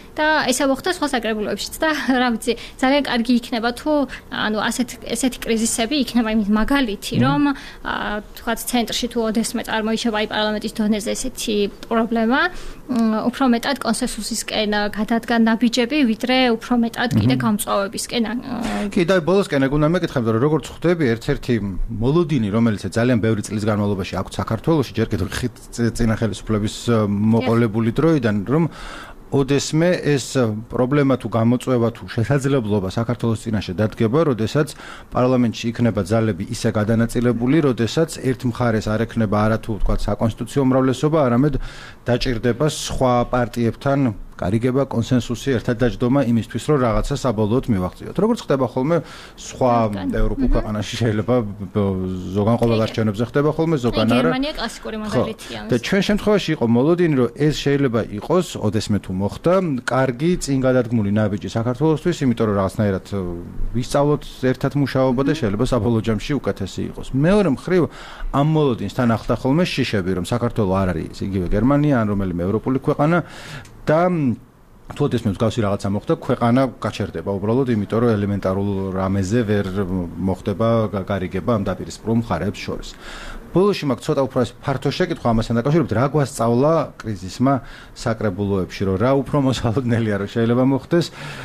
და ესე მოხდა სხვა საკრებულოებშიც და რა ვიცი, ძალიან კარგი იქნება თუ ანუ ესეთი კრიზისები იქნება იმის მაგალითი, რომ თქვა ცენტრში თუ ოდესმე წარმოიშობა პარლამენტის დონეზე ესეთი პრობლემა, უფრო მეტად კონსენსუსისკენ გადადგან ნაბიჯები, ვიდრე უფრო მეტად კიდე გამწვავებისკენ. კი, და ბოლოსკენ ეგ უნდა მეკითხებ, რომ როგორც ხვდები, ერთ-ერთი მოლოდინი, რომელიც ძალიან ბევრი წლის განმავლობაში აქვს საქართველოში, ჯერ კიდევ წინა ხელისუფლების მოყოლებული დროიდან, რომ ოდესმე ეს პრობლემა თუ გამოწვევა თუ შესაძლებლობა საქართველოს წინაშე დადგება, როდესაც პარლამენტში იქნება ძალები ისე გადანაწილებული, როდესაც ერთ მხარეს არ ექნება არა თუ თქვა საკონსტიტუციო უმრავლესობა, არამედ დაჭირდება სხვა პარტიებთან გარიგება, კონსენსუსი, ერთად დაჯდომა იმისთვის, რომ რაღაცა საბოლოოდ მივაღწიოთ. როგორც ხდება ხოლმე სხვა ევროპულ ქვეყანაში შეიძლება ზოგან ყოველ არჩევნებზე ხდება ხოლმე, ზოგან არა. გერმანია კლასიკური მაგალითია. და ჩვენ შემთხვევაში იყო მოლოდინი, რომ ეს შეიძლება იყოს, ოდესმე თუ მოხდა, კარგი წინ გადადგმული ნაბიჯი საქართველოსთვის, იმიტომ რომ რაღაცნაირად ვისწავლოთ ერთად მუშაობა და შეიძლება საბოლოო ჯამში უკეთესი იყოს. მეორე მხრივ ამ მოლოდინსთან ახლდა ხოლმე შიშები, რომ საქართველოს არ არის იგივე გერმანია ან რომელიმე ევროპული ქვეყანა და თუ ოდესმე მსგავსი რაღაცა მოხდა, ქვეყანა გაჩერდება უბრალოდ, იმიტომ რომ ელემენტარულ რამეზე ვერ მოხდება გარიგება ამ დაპირისპირებულ მხარეებს შორის. ბოლოში მაგ ცოტა უფრო ფართო შეკითხვა ამასთან დაკავშირებით, რა გვასწავლა კრიზისმა საკრებულოებში, რომ რა უფრო მოსალოდნელია, რომ შეიძლება მოხდეს.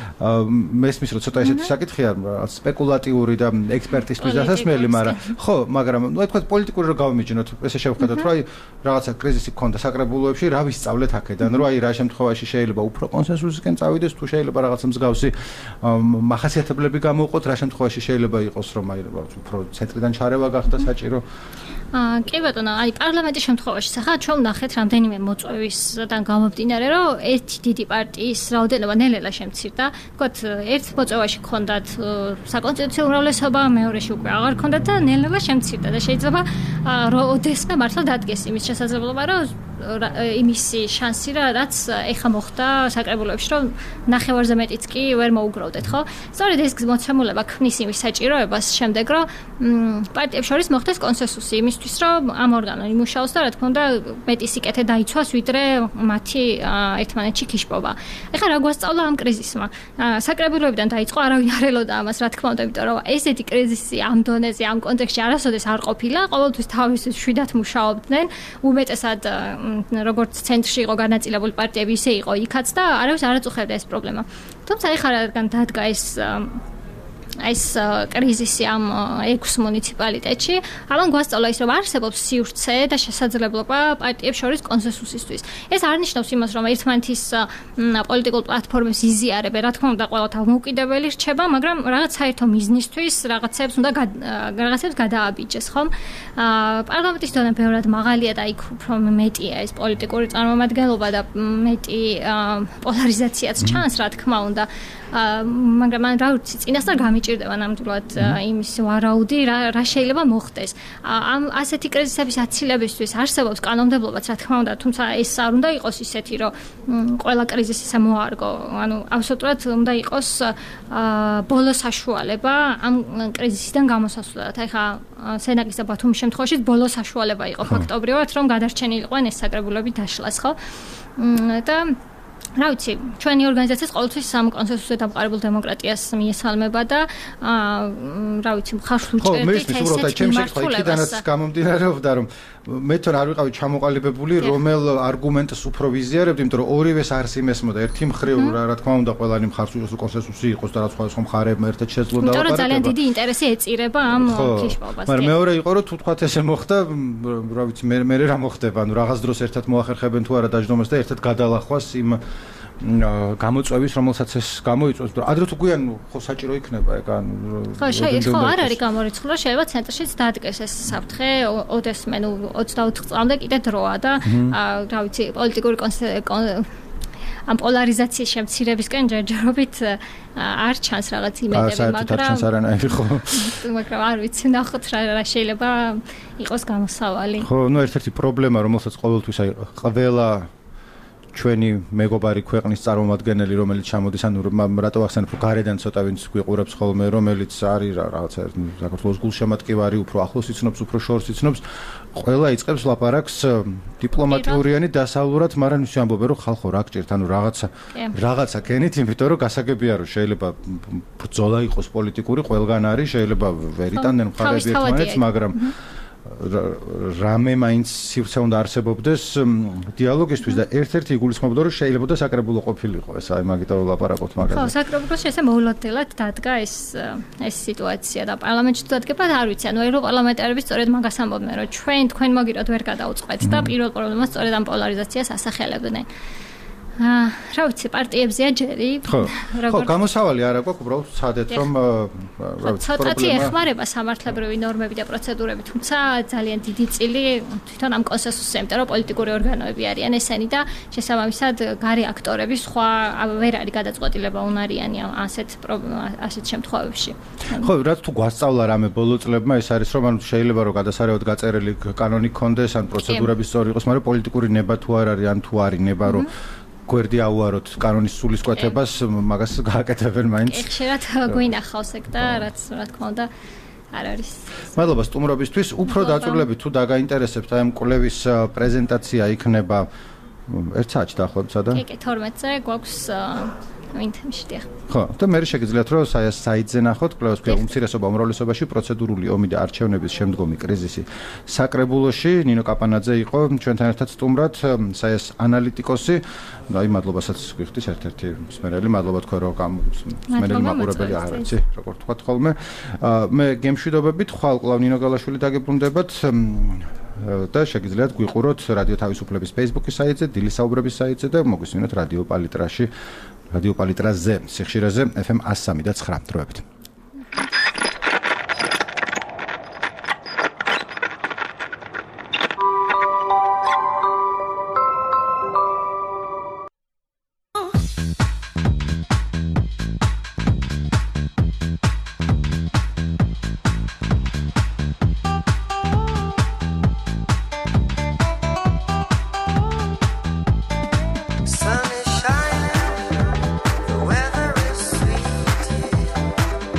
მესმის რომ ცოტა ესეთი საკითხია, სპეკულატიური და ექსპერტისთვის დასასმელი, მაგრამ თქვა პოლიტიკური რომ გავიმიჯნოთ, ესე შევხედოთ, რომ აი რაღაცა კრიზისი გქონდა საკრებულოებში, რა ვისწავლეთ აქედან, რომ აი რა შემთხვევაში შეიძლება უფრო კონსენსუსისკენ წავიდეს, თუ შეიძლება რაღაცა მსგავსი მახასიათებლები გამოვყოთ, რა შემთხვევაში შეიძლება იყოს, რომ აი უფრო ცენტრიდან ჩარევა გახდა საჭირო. კი ბატონო, აი პარლამენტის შემთხვევაში ახლა ჩვენ ვნახეთ რამდენიმე მოწვევისგან გამომდინარე, რომ ერთი დიდი პარტიის რაოდენობა ნელ-ნელა შემცირდა. ვთქვათ, ერთ მოწვევაში ჰქონდათ საკონსტიტუციო უმრავლესობა, მეორეში უკვე აღარ ჰქონდათ და ნელ-ნელა შემცირდა და შეიძლება ოდესმე მართლა დადგეს იმის შესაძლებლობა, რომ იმისი შანსი რაც ეხა მოხდა საკრებულოებში, რომ ნახევარზე მეტიც კი ვერ მოუგროვდეთ, ხო? სწორედ ეს მოცემულება ქმნის იმის საჭიროებას შემდეგ, რომ პარტიებს შორის მოხდეს კონსენსუსი იმისთვის, რომ ამ ორგანო იმუშაოს და რა თქმა უნდა მეტი სიკეთე დაიცვას, ვიდრე მათი ერთმანეთში ქიშპობა. ეხლა რა გვასწავლა ამ კრიზისმა? საკრებულოებიდან დაიწყო, არავინ არ ელოდა ამას, რა თქმა უნდა, იმიტომ რომ ესეთი კრიზისი ამ დონეზე, ამ კონტექსტში არასოდეს არ ყოფილა, ყოველთვის თავისთვის შვიდად მუშაობდნენ, უმეტესად როგორც ცენტრში იყო განაწილებული პარტიები, ისე იყო იქაც და არავის არ აწუხებდა ეს პრობლემა. თუმცა ეხლა რადგან დადგა ეს კრიზისი ამ 6 მუნიციპალიტეტში, ამან გვასწავლა ის, რომ არსებობს სივრცე და შესაძლებლობა პარტიებს შორის კონსენსუსისთვის. ეს არ ნიშნავს იმას, რომ ერთმანეთის პოლიტიკურ პლატფორმებს იზიარებენ, რა თქმა უნდა, ყველა თავმოუკიდებელი რჩება, მაგრამ რაღაც საერთო მიზნისთვის რაღაცებს უნდა რაღაცებს გადააბიჯეს, ხომ? პარლამენტის დონე ბევრად მაღალია და იქ უფრო მეტია ეს პოლიტიკური წარმომადგენლობა და მეტი პოლარიზაციაც ჩანს, რა თქმა უნდა. მაგრამ რა ვიცი, წინასწარ გამიჭირდება ნამდვილად იმის ვარაუდი, რა შეიძლება მოხდეს. ამ ასეთი კრიზისების აცილებისთვის არსებობს კანონმდებლობაც, რა თქმა უნდა, თუმცა ეს არ უნდა იყოს ისეთი, რომ ყველა კრიზისი ისე მოარგო. ანუ აბსოლუტურად უნდა იყოს ბოლო საშუალება ამ კრიზისიდან გამოსასვლელად. ეხლა სენაკის და ბათუმის შემთხვევაში ბოლო საშუალება იყო ფაქტობრივად, რომ გადარჩენილიყვნენ ეს საკრებულოები დაშლას, ხო? და რა ვიცი, ჩვენი ორგანიზაციაც ყოველთვის სამ კონსენსუსზე დამყარებულ დემოკრატიას მიესალმება და რა ვიცი, მხარს უჭერდით ესეთ მიმართულებას. გამომდინარეობდა, რომ მე თან არ ვიყავი ჩამოყალიბებული, რომელ არგუმენტს უფრო ვიზიარებდი, იმიტომ რომ ორივეს არს იმესმოდა, ერთი მხრივ რა თქმა უნდა, ყველანი მხარს უჭერს კონსენსუსი იყოს და რა სხვა მხარეებმა ერთად შეძლო და იმიტომ რომ ძალიან დიდი ინტერესი ეწირება ამ ქიშპობას. მაგრამ მეორე იყო, რომ თუ თქვათ ესე მოხდა, რა ვიცი, მე რა მოხდება, ანუ რაღაც დროს ერთად მოახერხებენ თუ არა დაждომას და ერთად გადალახვას იმ გამოწვევის, რომელსაც ეს გამოიწვევს, რომ ადრე თუ გვიან ხო საჭირო იქნება ეგ ან ხო არ არის გამორიცხული, შეიძლება ცენტრშიც დადგეს ეს საფრთხე, ოდესმე 24 წლამდე კიდე დროა და რა ვიცი, პოლიტიკური ამ პოლარიზაციის შემცირებისკენ ჯერჯერობით არ ჩანს რაღაც იმედები, მაგრამ არ ვიცი, ნახოთ რა შეიძლება იყოს გამოსავალი. ხო, ერთერთი პრობლემა, რომელსაც ყოველთვის ყველა ჩვენი მეგობარი ქვეყნის წარმომადგენელი, რომელიც ჩამოდის, ანუ რატო ახსენებ, რომ გარედან ცოტა ვინც გვიყურებს ხოლმე, რომელიც არის რაღაცა საქართველოს გულშემატკივარი, უფრო ახლოს იცნობს, უფრო შორს იცნობს, ყველა იწყებს ლაპარაკს დიპლომატიურიანი დასავლურად, მაგრამ ის ამბობენ, რომ ხალხო რა გჭირთ, ანუ რაღაცა გენით, იმიტომ რომ გასაგებია, რომ შეიძლება ბრძოლა იყოს პოლიტიკური, ყველგან არის, შეიძლება ვერ იტანდნენ მხარეები ერთმანეთს, მაგრამ რამე მაინც სივრცე უნდა არსებობდეს დიალოგისთვის და ერთ-ერთი იგულისხმებოდა რომ შეიძლება და საკრებულო ყოფილიყო ეს აი მაგითო ლაპარაკობთ მაგაზე. ხო, საკრებულოში ესე მოულოდნელად დადგა ეს სიტუაცია და პარლამენტში თუ დადგება არ ვიცი, ანუ ევროპარლამენტარები სწორედ მაგას ამბობდნენ, რომ თქვენ მოგიროთ ვერ გადაუწყვეთ და პირველ პრობლემას სწორედ ამ პოლარიზაციას ასახელებდნენ. რა ვიცი, პარტიებზეა ჯერი. ხო, გამოსავალი არა გვაქვს, უბრალოდ ცადეთ რომ რა ვიცი, ცოტათი ეხმარება სამართლებრივი ნორმები და პროცედურები, თუმცა ძალიან დიდი წილი თვითონ ამ კონსენსუსზე, იმიტომ რომ პოლიტიკური ორგანოები არიან ესენი და შესაბამისად გარე აქტორები სხვა ვერ არის გადაწყვეტილება უნარიანი ასეთ შემთხვევებში. ხო, რაც თუ გვასწავლა რამე ბოლო წლებმა, ეს არის რომ ანუ შეიძლება რომ გადასარევად გაწერილი კანონი გქონდეს, ან პროცედურები სწორი იყოს, მაგრამ პოლიტიკური ნება თუ არ არის, ან თუ არის ნება რომ გვერდი აუაროთ კანონის სულისკვეთებას, მაგას გააკეთებენ მაინც. ხშირად გვინახავს ეგ და რაც რა თქმა უნდა არ არის. მადლობა სტუმრობისთვის. უფრო დაწვრილებით თუ დაგაინტერესებთ აი ამ კვლევის პრეზენტაცია იქნება 1 საათში დაახლოებით სადა? კი, 12-ზე გვაქვს ინტერვიუ. ხო, და მე შეგიძლიათ რომ საიტზე ნახოთ კვლევის უმცირესობა უმრავლესობაში პროცედურული ომი და არჩევნების შემდგომი კრიზისი საკრებულოში. ნინო კაპანაძე იყო ჩვენთან ერთად სტუმრად, საეს ანალიტიკოსი. აი მადლობასაც გიხდის ერთ-ერთი მსმენელი, მადლობა თქვენ რომ მსმენელი მაყურებელი აღარ ვიცი, როგორ თქვათ ხოლმე. მე გემშვიდობებით, ხვალ კლავ ნინო გალაშვილი დაგებრუნდებათ. და შეგიძლიათ გვიყუროთ რადიო თავისუფლების Facebook-ის საიტზე, დილის საუბრების საიტზე და მოგვისმინოთ რადიო პალიტრაში, რადიო პალიტრაზე, სიხშირეზე FM 103.9 დროებით. Sun is shining, the weather is sweet.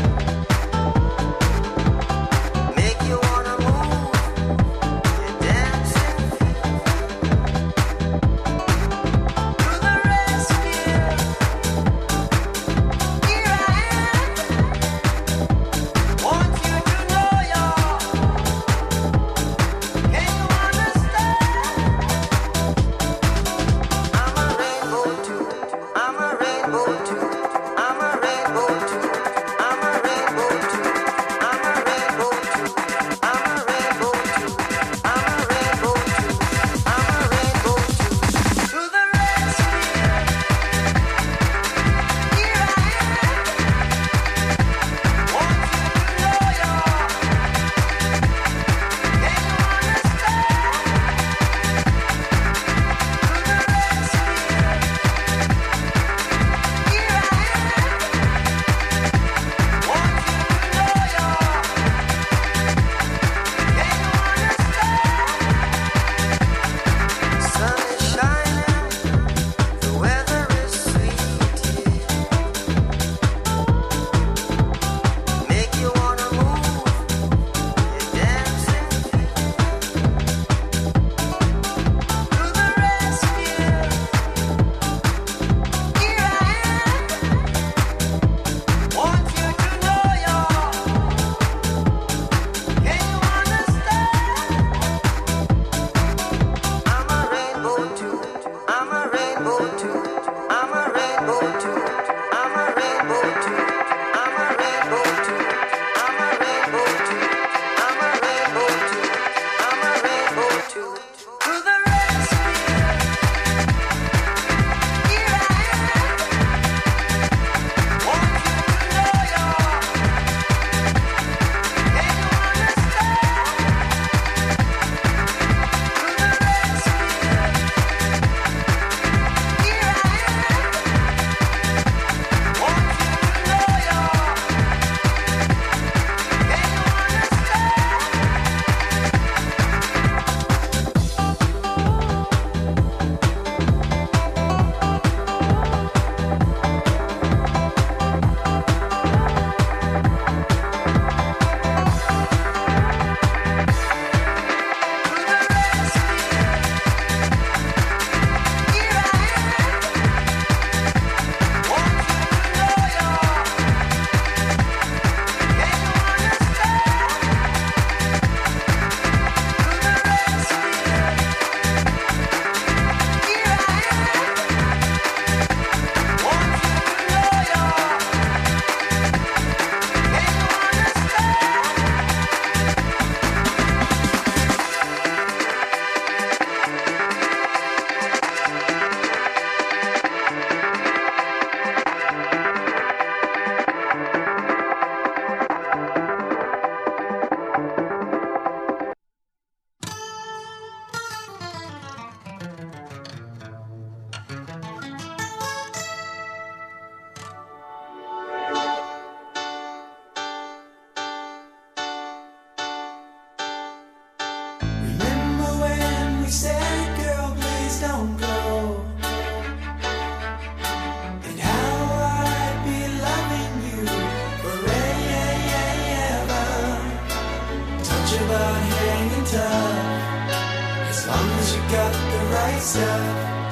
about hanging tough, as long as you got the right stuff.